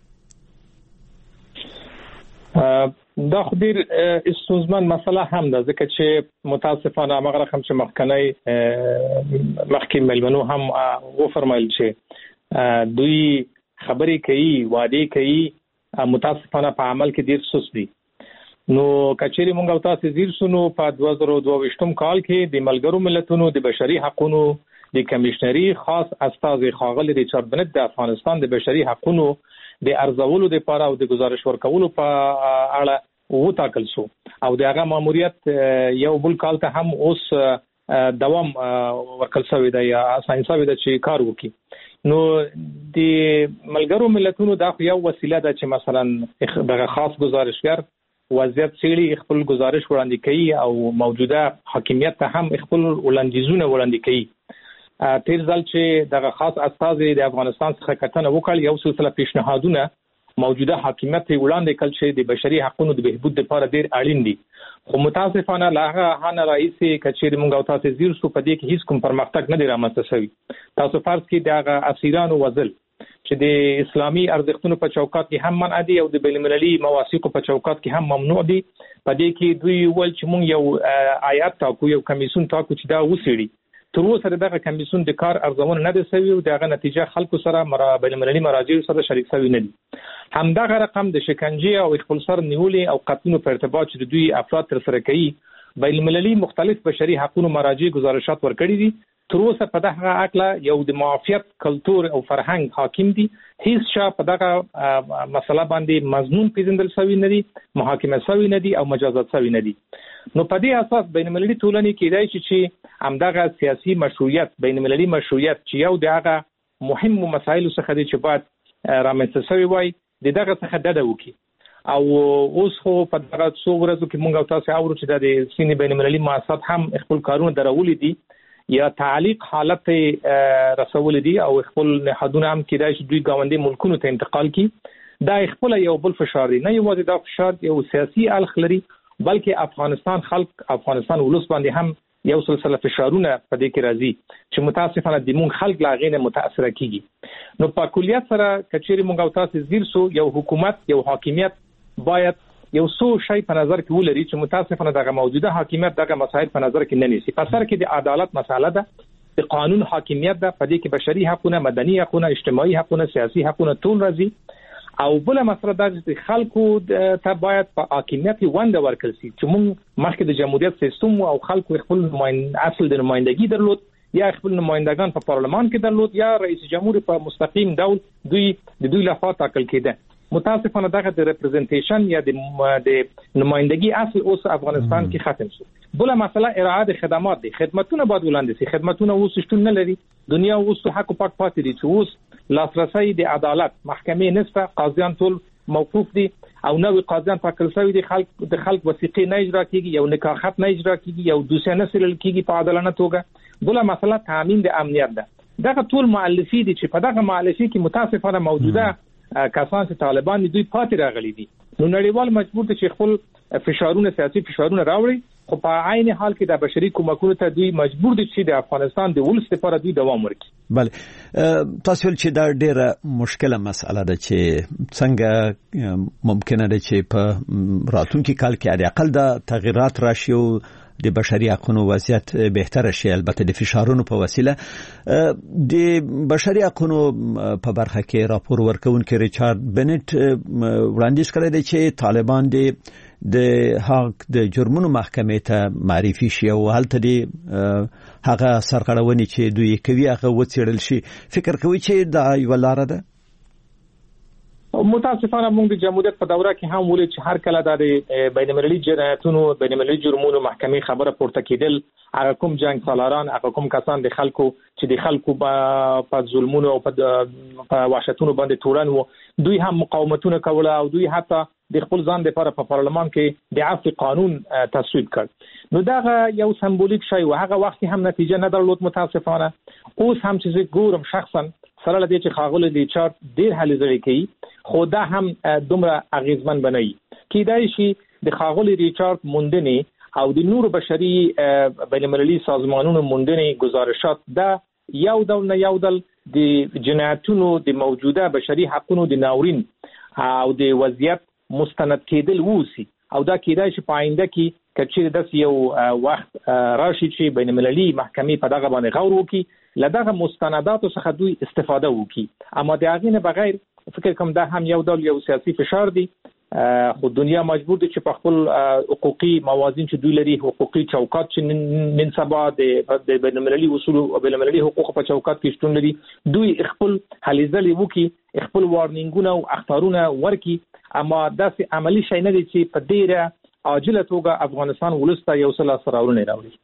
دا خو ډیر استوزمن مسله هم ده، ځکه چې متاسفانه هغه رقم چې مخکنی مخکې ملمنو هم وفرمایل چې دوی خبرې کوي، وعده کوي، متاسفانه په عمل کې ډیر سست دي. نو کچېری مونږ او تاسو زیر سونو په دوه زره دوه ویشتم کال کې د ملګرو ملتونو د بشري حقوقو د کمشنري خاص استاذ خاغلی ریچارډ بنت د افغانستان د بشري حقوقو د ارزولو لپاره او د گزارش ورکولو په اړه و تاکل شو او د هغه ماموریت یو بل کال ته هم اوس دوام ورکل شوی دی یا ساينساوي د چې کار وکړي. نو د ملګرو ملتونو دا یو وسیله ده چې مثلا دغه خاص گزارشګر وضعیت سړي خپل گزارش وړاندې کوي او موجوده حاکمیت ته هم خپل وړاندیزونه وړاندې کوي. تیر ځل چې دغه خاص استاذ د افغانستان څخه کتنه وکړ، یو سلسله پیشنهادونه موجوده حاکمیت وړاندې کړل چې د بشري حقوقو د بهبود لپاره ډیر اړین دي. خو متاسفانه لاغه هانه رئیس کچېری مونږ او تاسو زیر سو په دې کې هیڅ کوم پرمختګ نه دی رامنځته شوی. تاسو فرض کړئ دغه اسیرانو وزل چې د اسلامي ارزښتونو په چوکاټ کې هم منع دي او د بین المللي مواثیقو په چوکاټ کې هم ممنوع دي. په دې کې دوی ول چې مونږ یو آیات تاکو، یو کمیسون تاکو چې دا وسیړي. تر اوسه دغه کمیسون د کار ارزونه نه ده شوی او دغه نتیجه خلکو سره مرا بین المللي مراجع سره شریک شوی نه دي. همدغه رقم د شکنجه او خپل سر نیولې او قتلونو په ارتباط چې دوی افراد تر سره کوي، بین المللي مختلف بشري حقوقو مراجع گزارشات ورکړي دي. تر اوسه په دغه اړه یو د معافیت کلچر او فرهنګ حاکم دي، هیڅ شا په دغه مسله باندې مضمون پیژندل شوی نه دي، محاکمه شوی نه دي او مجازات شوی نه دي. نو په دې اساس بین المللي ټولنې کې دی چې همدغه سیاسي مشروعیت، بین المللي مشروعیت چې یو دغه مهم مسایل څخه دی چې باید رامنځته شوی وای، دغه څخه ډډه وکړي. او اوس خو په دغه څو ورځو کې مونږ تاسو اورو چې د سینې بین المللي مؤسسات هم خپل کارونه درولې دي یا تعلیق حالت رسول دي او خپل نهادونه هم کېدای شي دوی ګاونډي ملکونو ته انتقال کړي. دا خپل یو بل فشار دی، نه یوازې دا فشار یو سیاسي الخ لري بلکې افغانستان خلک، افغانستان ولس باندې هم یو سلسله فشارونه په دې کې راځي چې متاسفانه د مونږ خلک لا غینه متاثر کیږي. نو په کلیت سره کچېری مونږ او تاسو زیر سو یو حکومت یو حاکمیت باید یو څو شی په نظر کې ولري چې متاسفانه دغه موجوده حاکمیت دغه مسایل په نظر کې نه نیسي. په سر کې د عدالت مساله ده، د قانون حاکمیت ده، په دې کې بشري حقوقونه، مدني حقوقونه، اجتماعي حقوقونه، سیاسي حقوقونه ټول راځي. او بل مسله دا چې خلکو ته باید په حاکمیت ونده ورکړل شي چې موږ مخکې د جمهوریت سیستم او خلکو خپل نمائند اصل د نمائندګي درلود، یا خپل نمائندگان په پارلمان کې درلود، یا رئیس جمهور په مستقیم ډول دوی د دوی لخوا ټاکل کېده. متاسفانه دغه د ریپرزنټیشن یا د د نمائندګي اصل اوس افغانستان کې ختم شو. بل مسله اراده د خدمات دي، خدماتونه باید وړاندې شي، خدماتونه اوس شتون نه لري. دنیا اوس حق او پاک پاتې دي چې اوس لاسرسي د عدالت محکمې نشته، قاضیان ټول موقوف دي او نوې قاضیان ټاکل شوی دي، خلک د خلک وثیقې نه اجرا کیږي، یو نکاح خط نه اجرا کیږي، یو دوسیه نه سلل کیږي په عادلانه توګه. بل مسله تامین د امنیت ده. دغه ټول مؤلفي دي چې په دغه مؤلفي کې متاسفانه موجوده کسان چې طالبان دوی پاتې راغلي دي. نو نړیوال مجبور دي چې خپل فشارونه سیاسي فشارونه راوړي، خو په عین حال کې د بشري کومکونو ته دوی مجبور دي چې د افغانستان د ولس لپاره دوی دوام ورکړي. بله تاسو چې دا ډېره مشکله مسأله ده چې څنګه ممکنه ده چې په راتلونکي کال کې علي اقل د تغیرات راشي او د بشري حقوقو وضعیت بهتر شي، البته د فشارونو په وسیله. د بشري حقوقو په برخه کې راپور ورکونکي ریچارډ بنټ وړاندیز کړی دی چې طالبان د د حق د جرمونو محکمې ته معرفي شي او هلته دی هغه سرغړونې چې دوی کوي هغه وڅېړل شي. فکر کوي چې دا یو لار ده؟ متاسفانه موږ د جمهوریت په دوره کې هم ولې چې هر کله د بین‌المللي جنایتونو بین‌المللي جرمونو محکمې خبره پورته کېدل، هغه کوم جنگ سالاران، هغه کوم کسان د خلکو چې د خلکو په ظلمونو او په وحشتونو باندې تورن وو، دوی هم مقاومتونه کوله او دوی حتی د خپل ځان لپاره په پارلمان کې د عفو قانون تصویب کړ. نو دا یو سمبولیک شی و، هغه وخت هم نتیجه نه درلود متاسفانه. اوس هم چې ګورم شخصا سره لدی چې خاغله د چارت ډیر هلي ځړې کوي، خو دا هم دومره اغیزمن بنوي کیدای شي د خاغله ریچارډ موندنې او د نور بشري بین‌المللي سازمانونو موندنې گزارشات دا یو ډول نه یو ډول د جنایتونو د موجوده بشري حقوقو د ناورین او د وضعیت مستند کېدل ووسی، او دا کیدای شي په آینده کې کچې د یو وخت راشي چې بین‌المللي محکمې په دغه باندې غور وکړي، لدغه مستنداتو څخه دوی استفاده وکړي. اما د هغې نه بغیر فکر کوم دا هم یو ډول یو سیاسي فشار دی، خو دنیا مجبور دي چې په خپل حقوقي موازین چې دوی لري، حقوقي چوکاټ چې نن سبا د بین‌المللي اصول او بین‌المللي حقوق په چوکاټ کې شتون لري، دوی خپل هلې ځلې وکړي، خپل وارنینګونه او اخطارونه ورکړي. اما داسې عملی شي نه دی چې په ډیره عاجله توګه افغانستان ولسته یو څه لاسته راوړنې راوړي.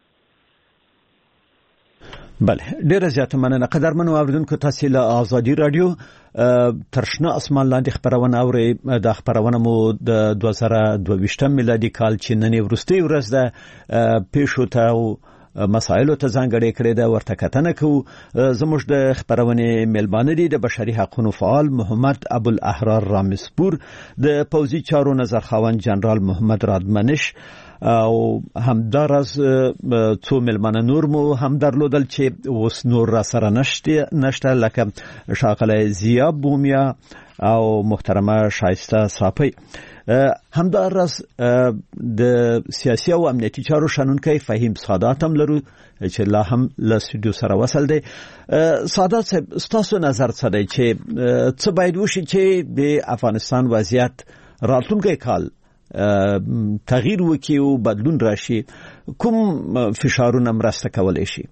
بله ډیره زیاته مننه. قدرمنو اوریدونکو، تاسو له آزادي رادیو تر شنه اسمان لاندې خبرونه اورئ. د خبرونه مو د دوه زره دوه ویشتم میلادي کال چې نن وروستۍ ورځ ده پیښو ته او مسایلو ته ځانګړې کړې ده ورته کتنه کوو. زموږ د خبرونې میلمانه دي د بشري حقوقو فعال محمد ابوالاحرار رامسپور، د پوځي چارو نظرخواند جنرال محمد رادمنش، او همدارس څو میلمانه نور مو هم درلودل چې اوس نور را سره نشته نشته لکه ښاغلی ضیا بومیا او محترمه شایسته صافی. همدارس د سیاسي او امنیتي چارو شنونکی فهیم سادات هم لرو چې لا هم له استودیو سره وصل دی. سادات صاحب، ستاسو نظر څه دی چې څه باید وشي چې د افغانستان وضعیت راتلونکی کال تغییر وکړي او بدلون راشي؟ کوم فشارونه مرسته کولای شي؟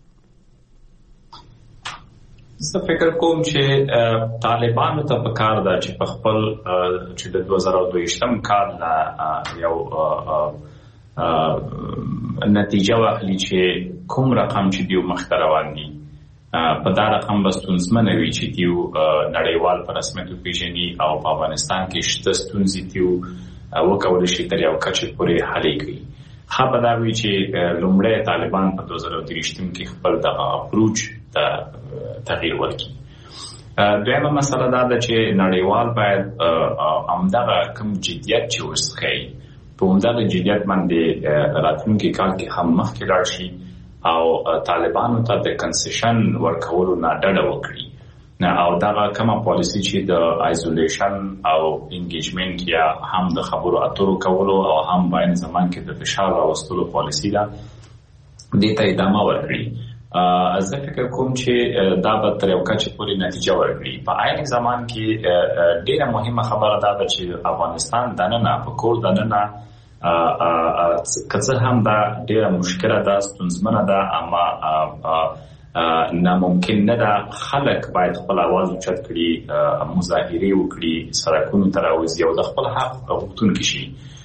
زه فکر کوم چې طالبانو ته پکار ده چې په خپل چې د دوه زره دوه ویشتم کال یو نتیجه واخلي چې کوم رقم چې دیو مخته روان دي په دا رقم به ستونزمنه وي چې دیو نړیوال په رسمیت وپېژني او په افغانستان کې شته ستونزې دیو وکولای شي تر یو کچې پورې حل کړي. ښه به دا وي چې لومړی طالبان په دوه زره دوه ویشتم کې خپل دغه اپروچ ته تغییر ورکړي. دویمه مسله دا ده چې نړیوال باید همدغه کوم جدیت چې وسخي په همدغه جديت باندې راتلونکي کال کې هم مخکې لاړ شي او طالبانو ته د کنسیشن ورکولو نه ډډه وکړي نه او دا کومه پالیسی چې د آیزولیشن او انګیجمنت یا هم د خبرو اترو کولو او هم باید زمان کې د فشار راوستلو پالیسی ده دې ته ادامه ورکړي زه فکر کوم چې دا به تر یو کچې پورې نتیجه ورکړي په عین زمان کې ډېره مهمه خبره ده چې افغانستان دننه په کور دننه که څه هم دا ډېره مشکله ده ستونزمنه ده اما ناممکن نه ده خلک باید خپل आवाज اوچت کړي مظاهرې وکړي سړکونو ته راوځي او د خپل حق غوښتونکي شي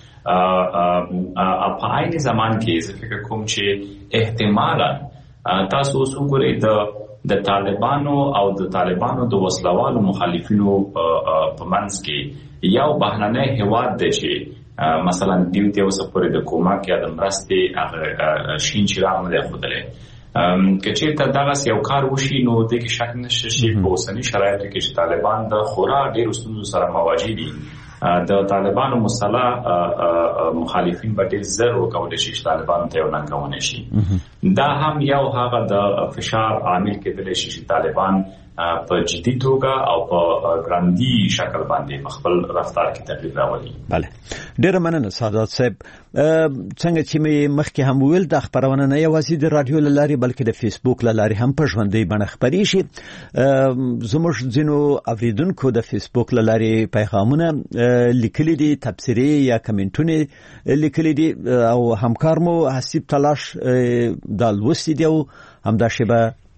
په عین زمان کې زه فکر کوم چې احتمالا تاسو اوس وګورئ د د طالبانو او د طالبانو د وسلوالو مخالفینو په منځ کې یو بهرنی هیواد دی چې مثلا دیو ته اوس پورې د کومک یا د مرستې شین چراغ نه دی ښودلی که چېرته دغسې یو کار وشي نو دې کې شک نشته چې په اوسني شرایطو کې چې طالبان د خورا ډېرو ستونزو سره مواجه دي د طالبانو مسلح مخالفین به ډېر زر وکولی شي چې طالبانو ته یو ننګونی شي دا هم یو هغه د فشار عامل کېدلی شي چې طالبان په جدي توګه او په ګراندي شکل باندې خپل رفتار کې تغییر راولي. بله ډېره مننه سادات صاحب. څنګه چې مې مخکې هم ویل د خبرونه نه یوازې د رادیو له لارې بلکې د فیسبوک له لارې هم په ژوندۍ بڼه خپرې شي. زموږ ځینو اوریدونکو د فیسبوک له لارې پیغامونه لیکلي دي تبصرې یا کمنټونه لیکلي دي او همکار مو حسیب تلاش د لوستي دی او همدا شیبه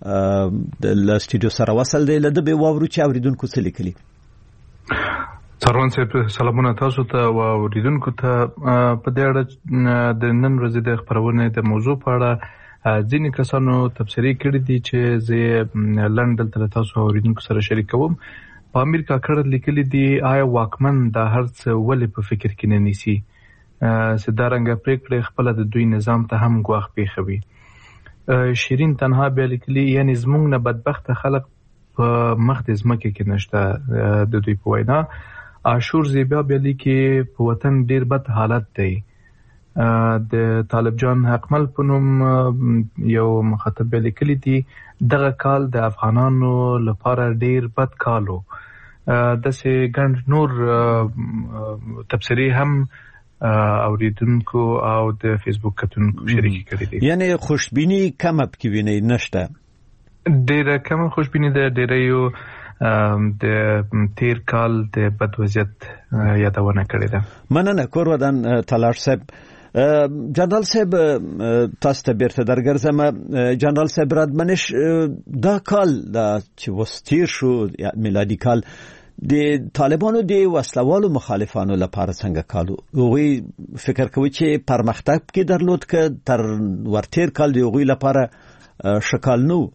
د استودیو سره وصل دی له دې وورو چې اوریدونکو څه لیکلي. څاروان صاحب سلامونه تاسو ته او اوریدونکو ته. په دې اړه د نن ورځې د خبرونه د موضوع په اړه ځینې کسانو تبصرې کړې دي چې زه لندن ته تاسو اوریدونکو سره شریکوم. په امیر کاکړ لیکلي دي آیا واکمن د هر څه ولې په فکر کې نه نیسي سدارنګ پریکړې خپل د دوی نظام ته هم ګواښ پیښوي. شیرین تنها بیا لیکلي یعنی زمونږ نه بدبخته خلک په مخ د ځمکې کې نشته د دوی په وینا. عاشور زیبا بیا لیکي په وطن ډیر بد حالت دی. د طالب جان حقمل په نوم یو مخاطب بیا لیکلي دي دغه کال د افغانانو لپاره ډیر بد کالو. داسې ګڼ نور تبصرې هم اوریدونکو او د فیسبوک کتونکو شریک کړي دي. یعنی خوشبینی کم پکې ویني نشته. ډیره کم خوشبینی ده. ډیره یو د تیر کال د بد وضعیت یادونه کړې ده. مننه کور ودان تلاش صاحب. جنرال صاحب تاسو ته بیرته درګرځم. جنرال صاحب رادمنش دا کال دا چې وستیر شو میلادي کال د طالبانو د وسلوالو مخالفانو لپاره څنګه کالو هغوی فکر کوي چې پرمختګ کې درلود که تر ورتیر کال د هغوی لپاره شکال نو.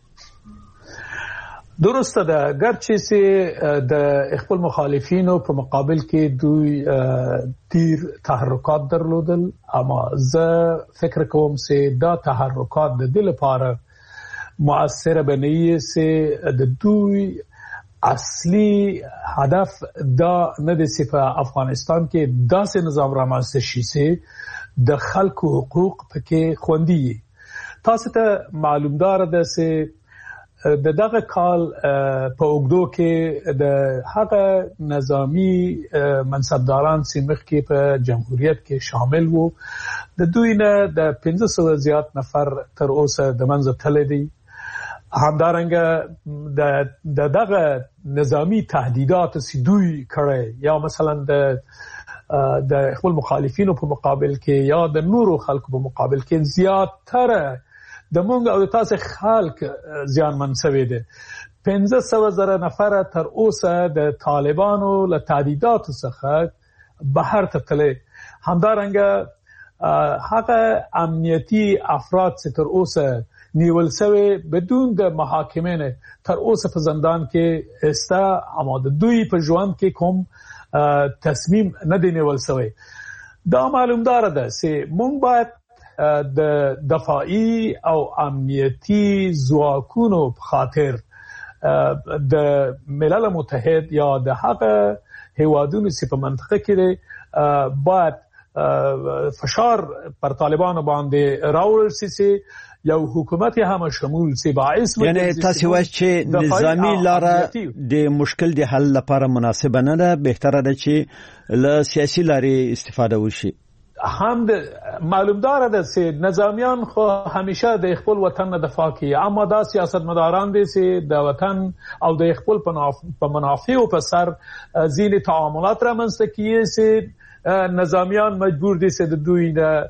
درسته ده ګرچې چې د خپل مخالفینو په مقابل کې دوی ډیر تحرکات درلودل اما زه فکر کوم چې دا تحرکات د دې لپاره مؤثر بنئي چې د دوی اصلي هدف دا نه دی چې په افغانستان کې داسې نظام رامنځته شي چې د خلکو حقوق پکې خوندي وي. تاسو ته معلومدار ده چې د دغه کال په اوږدو کې د هغه نظامی منصبداران چې مخکې په جمهوریت کې شامل وو د دوی نه د پنځه سوه زیات نفر تر اوسه د منځه تللی دي. همدارنګه د دغه نظامی تهدیدات چې دوی کړی یا مثلا د د خپل مخالفینو په مقابل کې یا د نورو خلکو په مقابل کې زیاتره د مونږ او تاسو خلک زیانمن شوي دي. پنځه سوه زره نفر تر اوسه د طالبانو له تهدیداتو څخه بهر ته تللی. همدارنګه هغه امنیتي افراد چې تر اوسه نیول شوی بدون د محاکمه نه تر اوسه په زندان کې استا اما د دوی په ژوند کې کوم تصمیم نه دی نیول شوی. دا معلومدار ده چې مونږ باید د دفاعي او امنیتي ځواکونو په خاطر د ملل متحد یا د هغه هیوادونو چې په منطقه کې باید فشار پر طالبانو باندې راوړل سي یو حکومت هم شمول سي باعث یعنی تاسو وایي چې نظامی لاره د مشکل د حل لپاره مناسبه نه ده، بهتره ده چې له سیاسي لارې استفاده وشي. هم معلومدار ده چې نظامیان خو همیشه د خپل وطن نه دفاع کوي، اما دا سیاستمداران دي چې د وطن او د خپل په منافع او په سر ځینې تعاملات رامنځته کوي چې نظامیان مجبور دي چې د دوی نه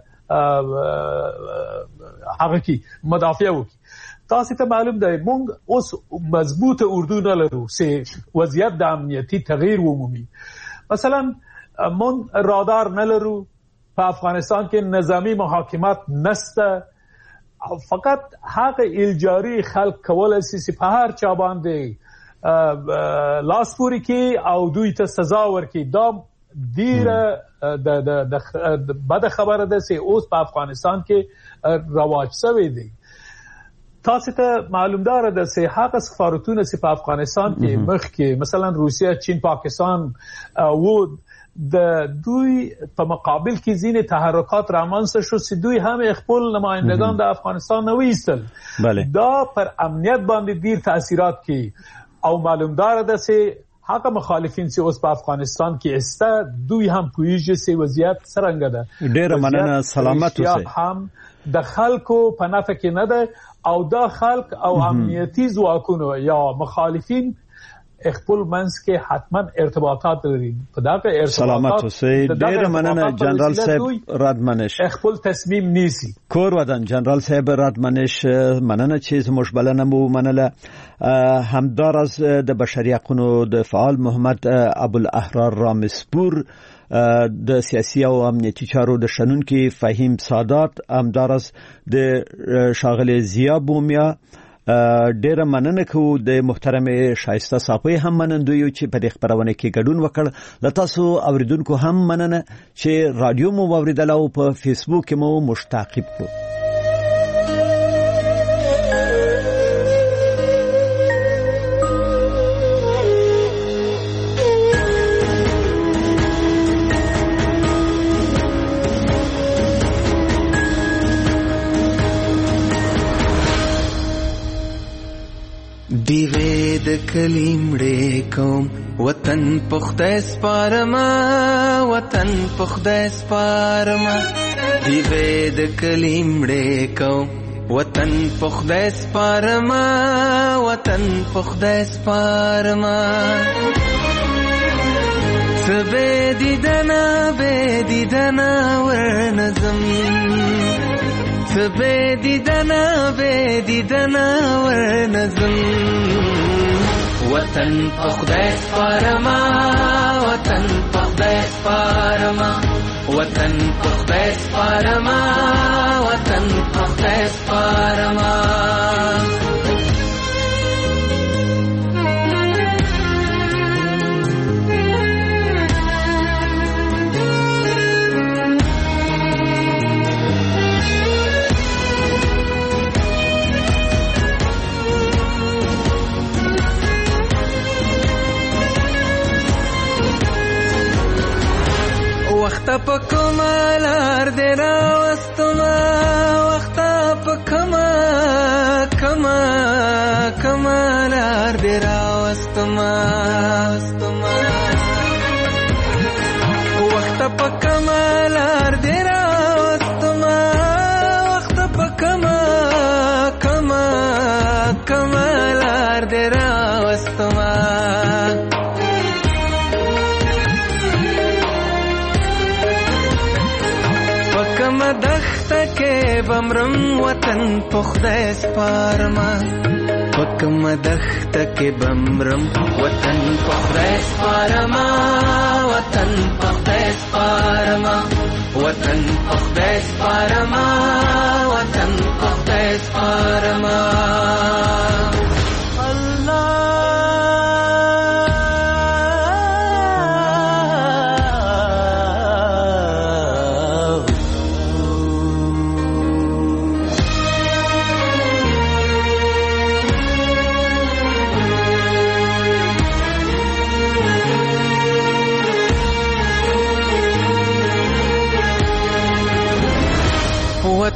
هغه کی مدافع وکړي. تاسو ته معلوم ده موږ اوس مضبوط اردو نه لرو چې وضعیت د امنیتي تغییر ومومي. مثلا موږ رادار نه لرو، په افغانستان کې نظامی محاکمات نشته، فقط حق الجاری خلق کولای شي چې په هر چا باندې لاس پوري کوي او دوی ته سزا ورکړي. دا ډیره د د بد خبره ده چې اوس په افغانستان کې رواج شوی دی. تاسو ته معلومدار ده چې هغه سفارتونه چې په افغانستان کې مخکې مثلا روسیه، چین، پاکستان وو، د دوی په مقابل کې ځینې تحرکات رامنځته شو چې دوی هم خپل نمائندگان د افغانستان نه ویستل. دا پر امنیت باندې ډیر تاثیرات کوي او معلومدار ده چې هغه مخالفین چې اوس په افغانستان کې استه دوی هم پوهیږي چې وضعیت څنګه ده. ډیر مننه، سلامت اوسئ. هم د خلکو په نفع کې نه ده او دا خلک او امنیتي ځواکونو یا مخالفین خپل منځ کې حتما ارتباطات لري. په دا کې ارتباطات سلامت اوسئ. ډیر مننه جنرال صاحب رادمنش. خپل تصمیم نیسی. کور ودان جنرال صاحب رادمنش، مننه چې زموږ بلنه مو منله. همدار از د بشري حقوقو د فعال محمد ابوالاحرار رامسپور، د سیاسي او امنیتي چارو د شنونکي فهیم سادات، همدار از د شاغل ضیا بومیا. ډیره مننه کوو د محترم شایسته صافی هم منندوی چې په دې خبرونه کې ګډون وکړ. لتاسو اوریدونکو هم مننه چې رادیو مو اوریدل او په فیسبوک مو مشتاقب کړو. دیوې د کلیمړې کوم وطن پخته سپارما، وطن پخته سپارما. دیوې د کلیمړې کوم وطن پخته سپارما، وطن پخته سپارما. سبه دیدنا به دیدنا ورنظم، سبه دیدنا به دیدنا ورنظم. وطن پخدای سپارما، وطن پخدای سپارما، وطن پخدای سپارما، وطن پخدای سپارما. وخت په کمالار دی راوستما، وخت په کما کما کمالار دی راوستما. وخت په کمالار دی راوستما، وخت په کما کما کمالار دی راوستما. دخته کې بمرم وطن پخدای سپارما، پکم دخته کې بمرم وطن پخدای سپارما، وطن پخدای سپارما، وطن پخدای سپارما، وطن پخدای سپارما.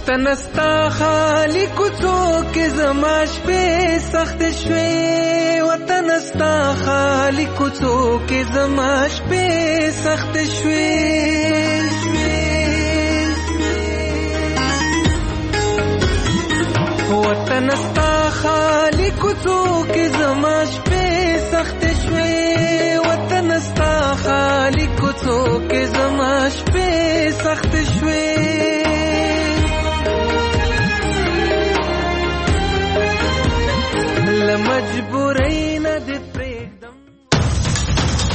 وطن استا خالی کوڅو کې زما شپې سخت شوې وطن استا خالی کوڅو کې زما شپې سخت شوې وطن استا خالی کوڅو کې زما شپې